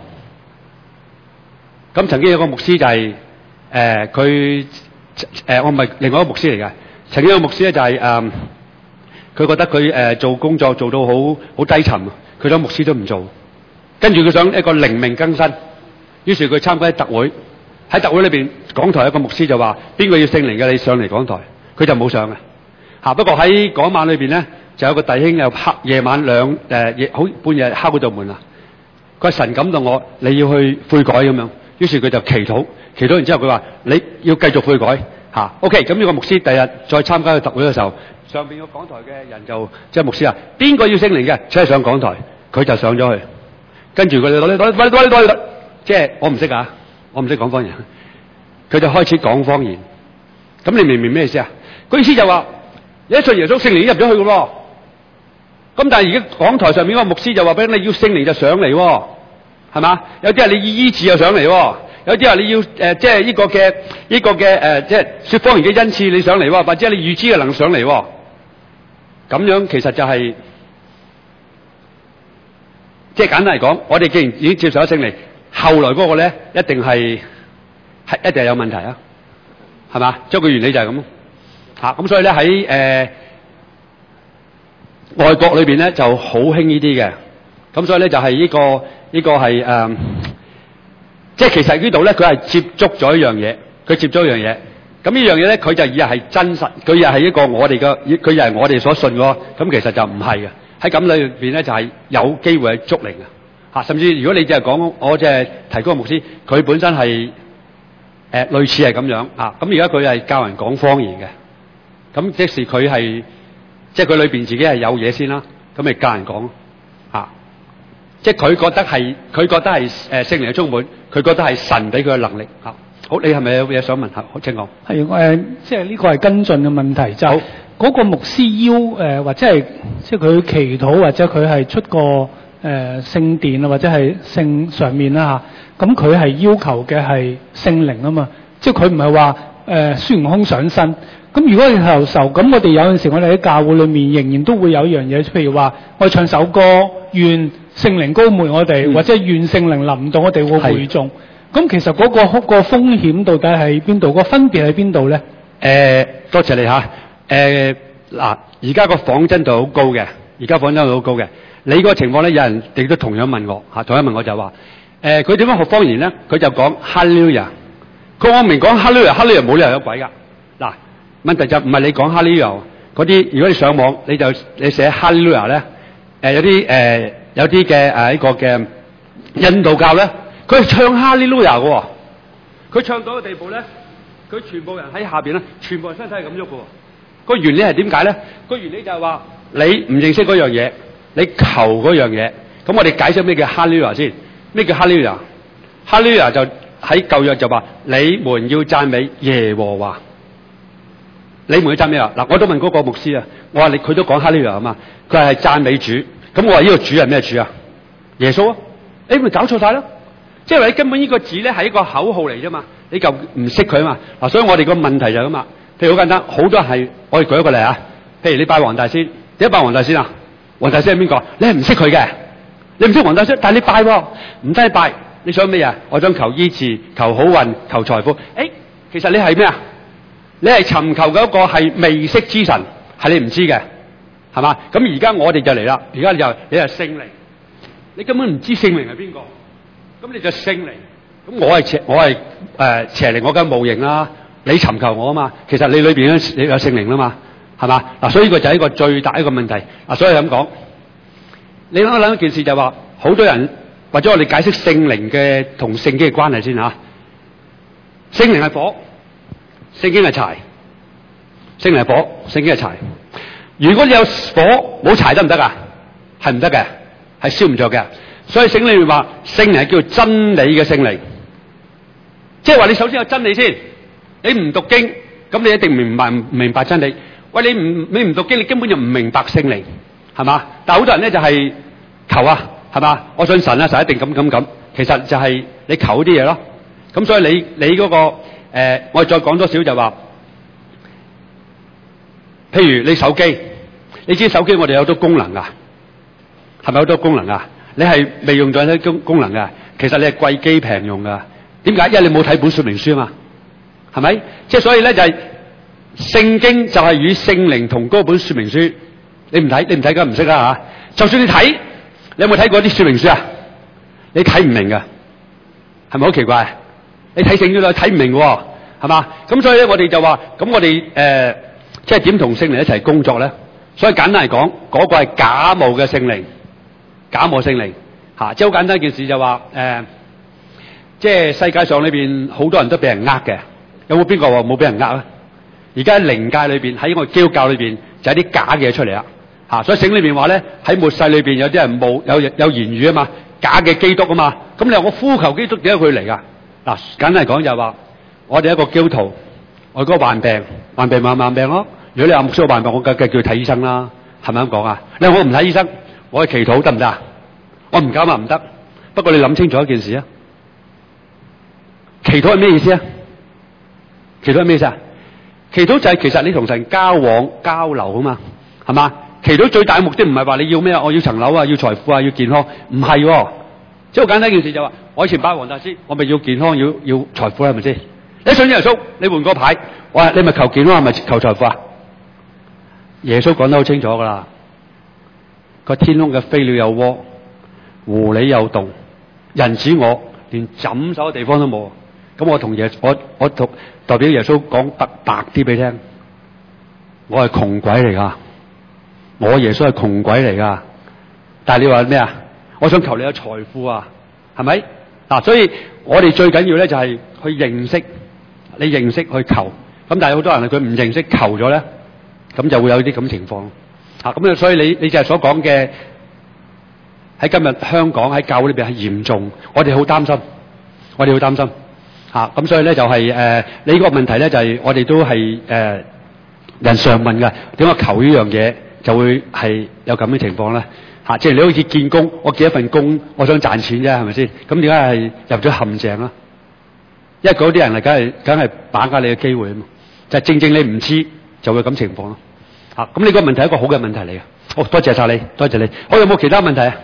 咁曾經有個牧師就係佢我唔係另外一個牧師嚟嘅。曾經有個牧師咧就係佢覺得佢做工作做到好低沉，佢想牧師都唔做，跟住佢想一個靈命更新，於是佢參加特會。喺特會裏邊講台一個牧師就話：邊個要聖靈嘅你上嚟講台，佢就冇上嘅嚇。不過喺嗰晚裏邊咧。就有個弟兄又夜晚好半夜敲嗰道門啊！佢話神感動我，你要去悔改咁樣，於是佢就祈禱完之後，佢話你要繼續悔改嚇。OK， 咁呢個牧師第日再參加個特會嘅時候，上邊個講台嘅人就即係牧師啊，邊個要聖靈嘅，請上講台，佢就上咗去，跟住佢攞即係我唔識啊，我唔識講方言，佢就開始講方言。咁你明唔明咩意思啊？個意思就話一信耶穌聖靈已經入咗去嘅咯。咁但係而家講台上面嗰個牧師就話俾你要聖靈就上嚟喎，係嘛？有啲係你醫治就上嚟喎，有啲係你要即係呢個嘅即係說方言嘅恩賜你上嚟喎，或者你預知嘅能上嚟喎。咁樣其實就係即係簡單嚟講，我哋既然已經接受咗聖靈，後來嗰個咧一定係一定係有問題啊，係嘛？即係個原理就係咁嚇。咁所以咧喺外國裏邊咧就好興呢啲嘅，咁所以咧就係呢個係即係其實呢度咧佢係接觸咗一樣嘢，佢接觸一樣嘢，咁呢樣嘢咧佢就以為係真實，佢又係一個我哋嘅，佢又係我哋所信嘅，咁其實就唔係嘅。喺咁裏邊咧就係有機會係捉靈嘅嚇，甚至如果你就係講我即係提嗰個牧師，佢本身係類似係咁樣啊，咁而家佢係教人講方言嘅，咁即使佢係。即係佢裏邊自己係有嘢先啦，咁咪教人講嚇。即係佢覺得係聖靈嘅充滿，佢覺得係神俾佢嘅能力嚇。好，你係咪有嘢想問下？好，請講。係即係呢個係跟進嘅問題，就係嗰個牧師或者係即係佢祈禱或者佢係出個聖殿啊，或者係聖上面啦嚇。咁佢係要求嘅係聖靈啊嘛，即係佢唔係話孫悟空上身。咁如果係受咁，我哋有陣時我哋喺教會裏面仍然都會有一樣嘢，譬如話我唱首歌，願聖靈膏抹我哋，或者願聖靈臨到我哋個會眾。咁其實嗰個風險到底喺邊度？個分別喺邊度咧？ 多謝你嚇。嗱，而家個仿真度好高嘅， 而家仿真好高嘅。你個情況咧，有人亦都同樣問我同樣問我就話佢點樣學方言咧？佢就講哈利路亞。佢我明講哈利路亞，哈利路亞冇理由有鬼㗎。嗱，問題就唔係你講哈利路亞嗰啲，如果你上網你寫哈利路亞咧，有啲嘅呢個嘅印度教咧，佢係唱哈利路亞嘅喎。佢唱到嘅地步咧，佢全部人喺下邊咧，全部人身體係咁喐嘅喎。個原理係點解咧？個原理就係話你唔認識嗰樣嘢，你求嗰樣嘢。咁我哋解釋咩叫哈利路亞先？咩叫哈利路亞？哈利路亞就喺舊約就話你們要讚美耶和華。你們要讚美啊！嗱，我都問嗰個牧師啊，我話佢都講哈利路亞啊嘛，佢係讚美主。咁我話呢個主係咩主啊？耶穌啊！咪搞錯晒咯！即係話你根本呢個字咧係一個口號嚟啫嘛，你就唔識佢啊嘛。嗱，所以我哋個問題就係咁啊。譬如好簡單，好多人係我哋舉一個例啊。譬如你拜黃大仙，點解拜黃大仙啊？黃大仙係邊個？你係唔識佢嘅，你唔識黃大仙，但係你拜喎，唔得拜。你想咩啊？我想求醫治、求好運、求財富。其實你係咩啊？你係尋求嗰個係未識之神，係你唔知嘅，係嘛？咁而家我哋就嚟啦，而家你係聖靈，你根本唔知聖靈係邊個，咁你就聖靈。咁我係邪靈，我嘅無形啦。你尋求我啊嘛，其實你裏邊你有聖靈啦嘛，係嘛？嗱，所以呢個就係一個最大一個問題。所以咁講，你諗一件事就係話，好多人或者我哋解釋聖靈嘅同聖經嘅關係先嚇。聖靈係火，聖經係柴。聖靈係火，聖經係柴。如果你有火冇柴得唔得啊？係唔得嘅，係燒唔着嘅。所以聖經裏面話聖靈係叫真理嘅聖靈，即係話你首先有真理先。你唔讀經，咁你一定唔明白真理。喂，你唔讀經，你根本就唔明白聖靈，係嘛？但係好多人咧就係求啊，係嘛？我信神啊，神一定咁。其實就係你求啲嘢咯。咁所以你嗰個我哋再講多少就話，譬如你手機，你知手機我哋有好多功能㗎，係咪好多功能啊？你係未用咗啲功能㗎，其實你係貴機平用㗎。點解？因為你冇睇本說明書啊嘛。係咪？即係所以咧就係聖經就係與聖靈同嗰本說明書。你唔睇梗唔識啦嚇。就算你睇，你有冇睇過啲說明書啊？你睇唔明㗎，係咪好奇怪？你睇聖經都睇唔明喎，係嘛？咁所以咧我哋就話，咁我哋即係點同聖靈一齊工作咧？所以簡單嚟講，嗰個係假冒嘅聖靈，假冒聖靈嚇。即係好簡單一件事就話即係世界上裏邊好多人都俾人呃嘅。有冇邊個話冇俾人呃啊？而家喺靈界裏邊，喺我基督教裏邊就有啲假嘅嘢出嚟啦嚇。所以聖經裏邊話咧，喺末世裏邊有啲人有言語啊嘛，假嘅基督啊嘛。咁你話我呼求基督點解佢嚟㗎？嗱，簡單嚟講就係話，我哋一個基督徒，我嗰個患病咪患病咯。如果你話牧師患病，我梗係叫佢睇醫生啦，係咪咁講啊？你話我唔睇醫生，我去祈禱得唔得啊？我唔敢話唔得。不過你諗清楚一件事啊，祈禱係咩意思啊？祈禱係咩意思啊？祈禱就係其實你同神交往交流啊嘛，係嘛？祈禱最大嘅目的唔係話你要咩啊？我要層樓啊，要財富啊，要健康，唔係喎。即係好簡單一件事就話，我以前拜黃大仙，我咪要健康，要財富係咪先？你信耶穌，你換個牌，我話你咪求健康係咪求財富啊？耶穌講得好清楚㗎啦，個天空嘅飛鳥有窩，狐狸有洞，人子我連枕手嘅地方都冇。咁我同我代表耶穌講白啲俾你聽，我係窮鬼嚟㗎，我耶穌係窮鬼嚟㗎。但係你話咩啊？我想求你有財富啊，係咪？嗱，所以我哋最緊要咧就係去認識，你認識去求。咁但係好多人佢唔認識求咗咧，咁就會有啲咁情況。咁啊，所以你就係所講嘅喺今日香港喺教會裏邊係嚴重，我哋好擔心，咁所以咧就係你呢個問題咧就係我哋都係人常問㗎，點解求呢樣嘢就會係有咁嘅情況咧？即係你好似見工，我見一份工，我想賺錢啫，係咪先？咁點解係入咗陷阱啦？因為嗰啲人係梗係把握你嘅機會啊嘛，就係正正你唔知就會咁情況咯。咁你個問題係一個好嘅問題嚟嘅。好，多謝晒你，多謝你。好，有冇其他問題啊？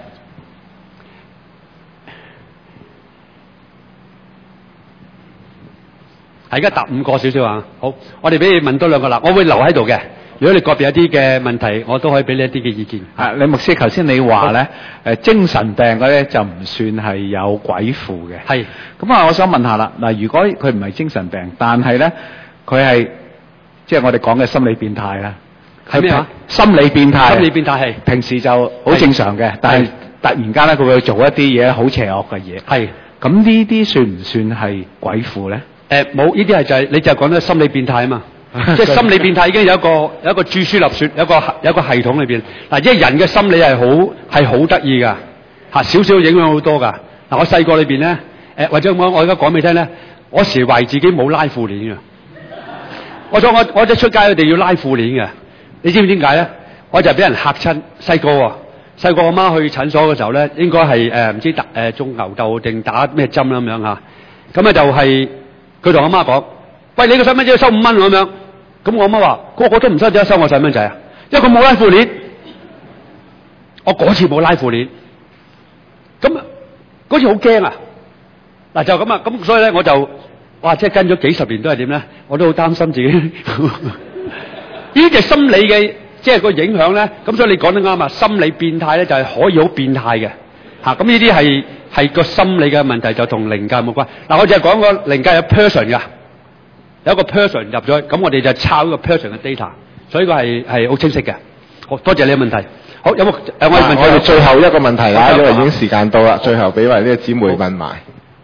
而家答5個少少啊。好，我哋俾你問多2個啦，我會留喺度嘅。 如果你個別一啲嘅問題，我都可以俾你一啲嘅意見。 李牧師，頭先你話咧，精神病嗰啲就唔算係有鬼附嘅。 係。 咁啊，我想問下啦，嗱，如果佢唔係精神病，但係咧佢係即係我哋講嘅心理變態啦。 係咩話？ 心理變態。心理變態係。 平時就好正常嘅，但係突然間咧佢會做一啲嘢好邪惡嘅嘢。 係。 咁呢啲算唔算係鬼附咧？ 冇，呢啲係就係你就係講咗心理變態啊嘛。即係心理變態已經有一個注書立說，有一個系統裏邊。嗱，即係人嘅心理係好得意㗎，少少影響好多㗎。嗱，我細個裏邊咧，或者我而家講俾你聽咧，我時懷自己冇拉褲鏈㗎。我一出街，佢哋要拉褲鏈㗎。你知唔知點解咧？我就俾人嚇親。細個我媽去診所嘅時候咧，應該係唔知種牛痘定打咩針咁樣嚇。咁咧就係佢同我媽講：喂，你個細蚊仔要收5蚊咁樣。咁我媽話：個個都唔收，點解收我細蚊仔啊？因為佢冇拉褲鏈。我嗰次冇拉褲鏈，咁嗰次好驚啊！嗱就咁啊，咁所以咧我就哇，即係跟咗幾十年都係點咧？我都好擔心自己。呢啲就係心理嘅，即係個影響咧。咁所以你講得啱啊！心理變態咧就係可以好變態嘅嚇。咁呢啲係個心理嘅問題，就同靈界冇關。嗱，我就係講個靈界有 person 㗎，有一個 person 入咗去，咁我哋就抄呢個 person 嘅 data，所以個係好清晰嘅。好多謝你嘅問題。好，有冇我哋最後一個問題啦，因為已經時間到啦，最後俾埋呢個姊妹問埋。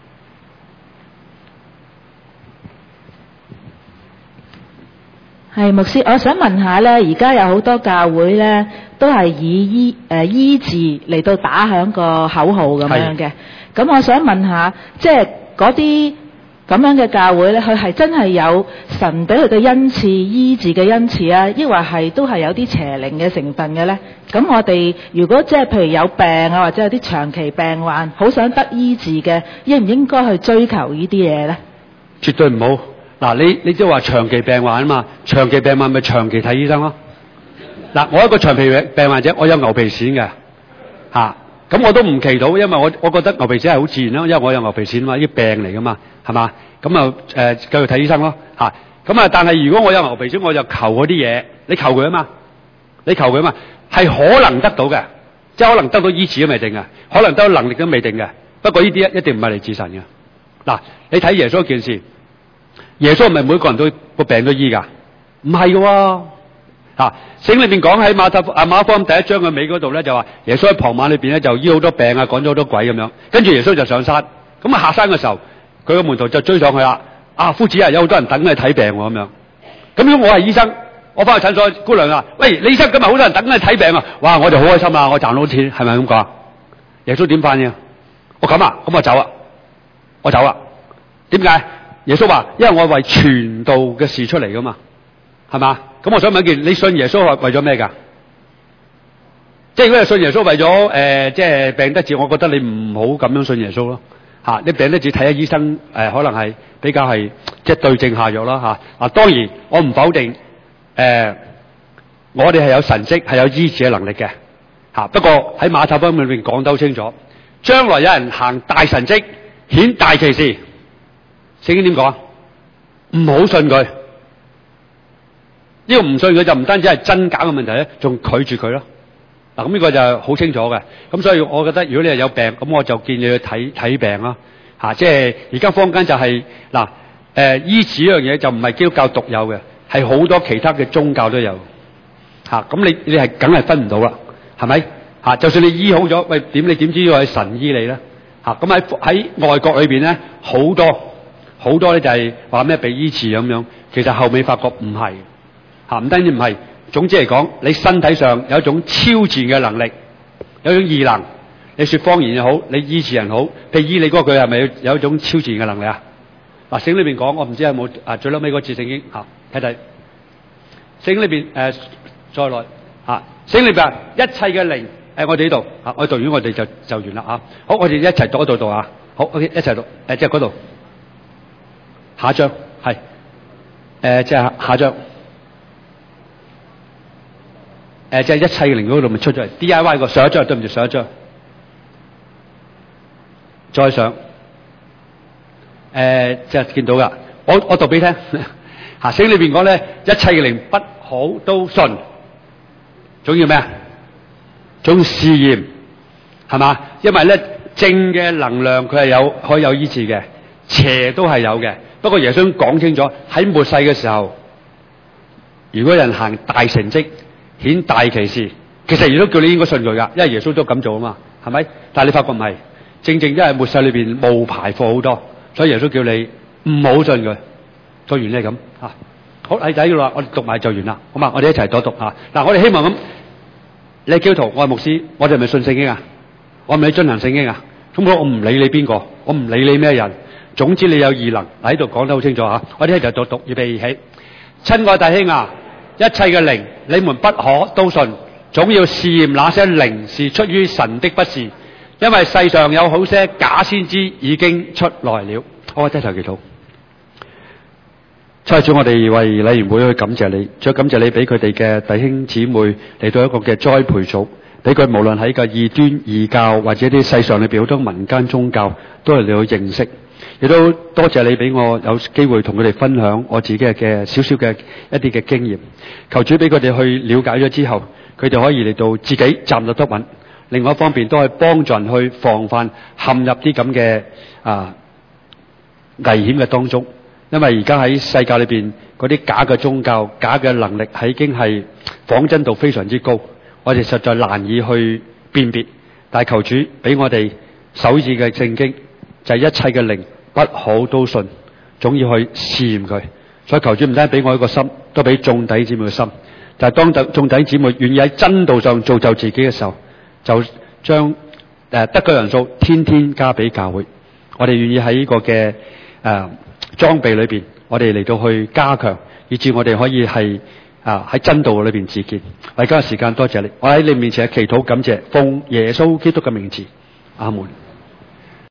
係牧師，我想問下咧，而家有好多教會咧，都係以醫治嚟到打響個口號咁樣嘅。咁我想問下，即係嗰啲咁樣嘅教會咧，佢係真係有神俾佢嘅恩賜醫治嘅恩賜啊，抑或係都係有啲邪靈嘅成分嘅咧？咁我哋如果即係譬如有病啊，或者有啲長期病患，好想得醫治嘅，應唔應該去追求呢啲嘢咧？ 絕對唔好。嗱，你即係話長期病患啊嘛，長期病患咪長期睇醫生咯。嗱，我一個長期病患者，我有牛皮癬嘅嚇，咁我都唔祈禱，因為我覺得牛皮癬係好自然咯，因為我有牛皮癬啊嘛，呢啲病嚟噶嘛，係嘛？咁啊繼續睇醫生咯嚇。咁啊，但係如果我有牛皮癬，我就求嗰啲嘢，你求佢啊嘛，係可能得到嘅，即係可能得到醫治都未定嘅，可能得到能力都未定嘅。不過呢啲一定唔係嚟自神嘅。嗱，你睇耶穌一件事。耶穌係咪每個人都個病都醫㗎？唔係嘅喎。聖經裏邊講喺馬可福音第1章嘅尾嗰度咧，就話耶穌喺傍晚裏邊咧就醫好多病啊，趕咗好多鬼咁樣。跟住耶穌就上山，咁啊下山嘅時候，佢個門徒就追上去啦。夫子啊，有好多人等你睇病喎咁樣。咁如果我係醫生，我翻去診所，姑娘啊，喂，你醫生今日好多人等你睇病啊！哇，我就好開心啦，我賺到錢，係咪咁講？耶穌點反應？我咁啊，咁我走啊。點解？耶穌話：因為我係為傳道嘅事出嚟噶嘛，係嘛？咁我想問一件，你信耶穌係為咗咩㗎？即係如果你信耶穌為咗即係病得治，我覺得你唔好咁樣信耶穌咯。你病得治睇下醫生，可能係比較係即係對症下藥啦嚇。當然我唔否定我哋係有神蹟係有醫治嘅能力嘅不過喺馬太福音裏面講得好清楚，將來有人行大神蹟顯大奇事。聖經點講？唔好信佢。呢個唔信佢就唔單止係真假嘅問題咧，仲拒絕佢咯。嗱，咁呢個就好清楚嘅。咁所以我覺得，如果你係有病，咁我就建議你去睇病啦。即係而家坊間就係醫治呢樣嘢就唔係基督教獨有嘅，係好多其他嘅宗教都有。咁你係梗係分唔到啦，係咪？就算你醫好咗，喂，你點知呢個係神醫你咧？咁喺外國裏邊咧，好多咧就係話咩被醫治咁樣，其實後尾發覺唔係，唔單止唔係。總之嚟講，你身體上有一種超自然嘅能力，有一種異能。你說方言又好，你醫治人好，譬如醫你嗰個佢係咪有一種超自然嘅能力啊？聖經裏邊講，我唔知有冇最後尾嗰節聖經睇睇。聖經裏邊再來聖經裏邊一切嘅靈我哋呢度我讀完我哋就完啦好，我哋一齊讀一讀好 OK 一齊讀即係嗰度下一章係即係下一章即係一切嘅靈嗰度咪出咗嚟 DIY 個上一章對唔住上一章再上即係見到噶我讀俾你聽聖經裏邊講咧一切嘅靈不好都信。總要咩啊？總要試驗，係嘛？因為咧正嘅能量佢係可以有醫治嘅，邪都係有嘅。不過耶穌講清楚喺末世嘅時候，如果有人行大成績、顯大奇事，其實耶穌叫你應該信佢噶，因為耶穌都咁做啊嘛，係咪？但係你發覺唔係，正正因為末世裏邊冒牌貨好多，所以耶穌叫你唔好信佢。個原理係咁啊。好，喺仔啦，我哋讀埋就完啦，好嘛？我哋一齊讀啊。嗱，我哋希望咁，你係基督徒，我係牧師，我哋係咪信聖經啊？我係咪遵行聖經啊？咁我唔理你邊個，我唔理你咩人，總之你有異能，喺度講得好清楚嚇。我哋一齊就讀，預備起。親愛弟兄啊，一切嘅靈，你們不可都信，總要試驗那些靈是出於神的，不是，因為世上有好些假先知已經出來了。我低頭祈禱。親愛主，我哋為禮員會去感謝你，再感謝你俾佢哋嘅弟兄姊妹嚟到一個嘅栽培組，俾佢無論喺個異端異教或者啲世上裏邊好多民間宗教都係嚟去認識，亦都多謝你俾我有機會同佢哋分享我自己嘅少少嘅一啲嘅經驗。求主俾佢哋去了解咗之後，佢哋可以嚟到自己站立得穩。另外一方面都係幫助人去防範陷入啲咁嘅危險嘅當中。因為而家喺世界裏邊嗰啲假嘅宗教、假嘅能力係已經係仿真度非常之高，我哋實在難以去辨別。但係求主俾我哋守住嘅聖經，就係一切嘅靈不可都信，總要去試驗佢。所以求主唔單俾我一個心，都俾眾弟兄姊妹嘅心。就係當眾弟兄姊妹願意喺真道上造就自己嘅時候，就將得救人數天天加俾教會。我哋願意喺呢個嘅裝備裏邊，我哋嚟到去加強，以致我哋可以係喺真道裏邊自見。而家嘅時間多謝你，我喺你面前嘅祈禱感謝，奉耶穌基督嘅名字，阿門。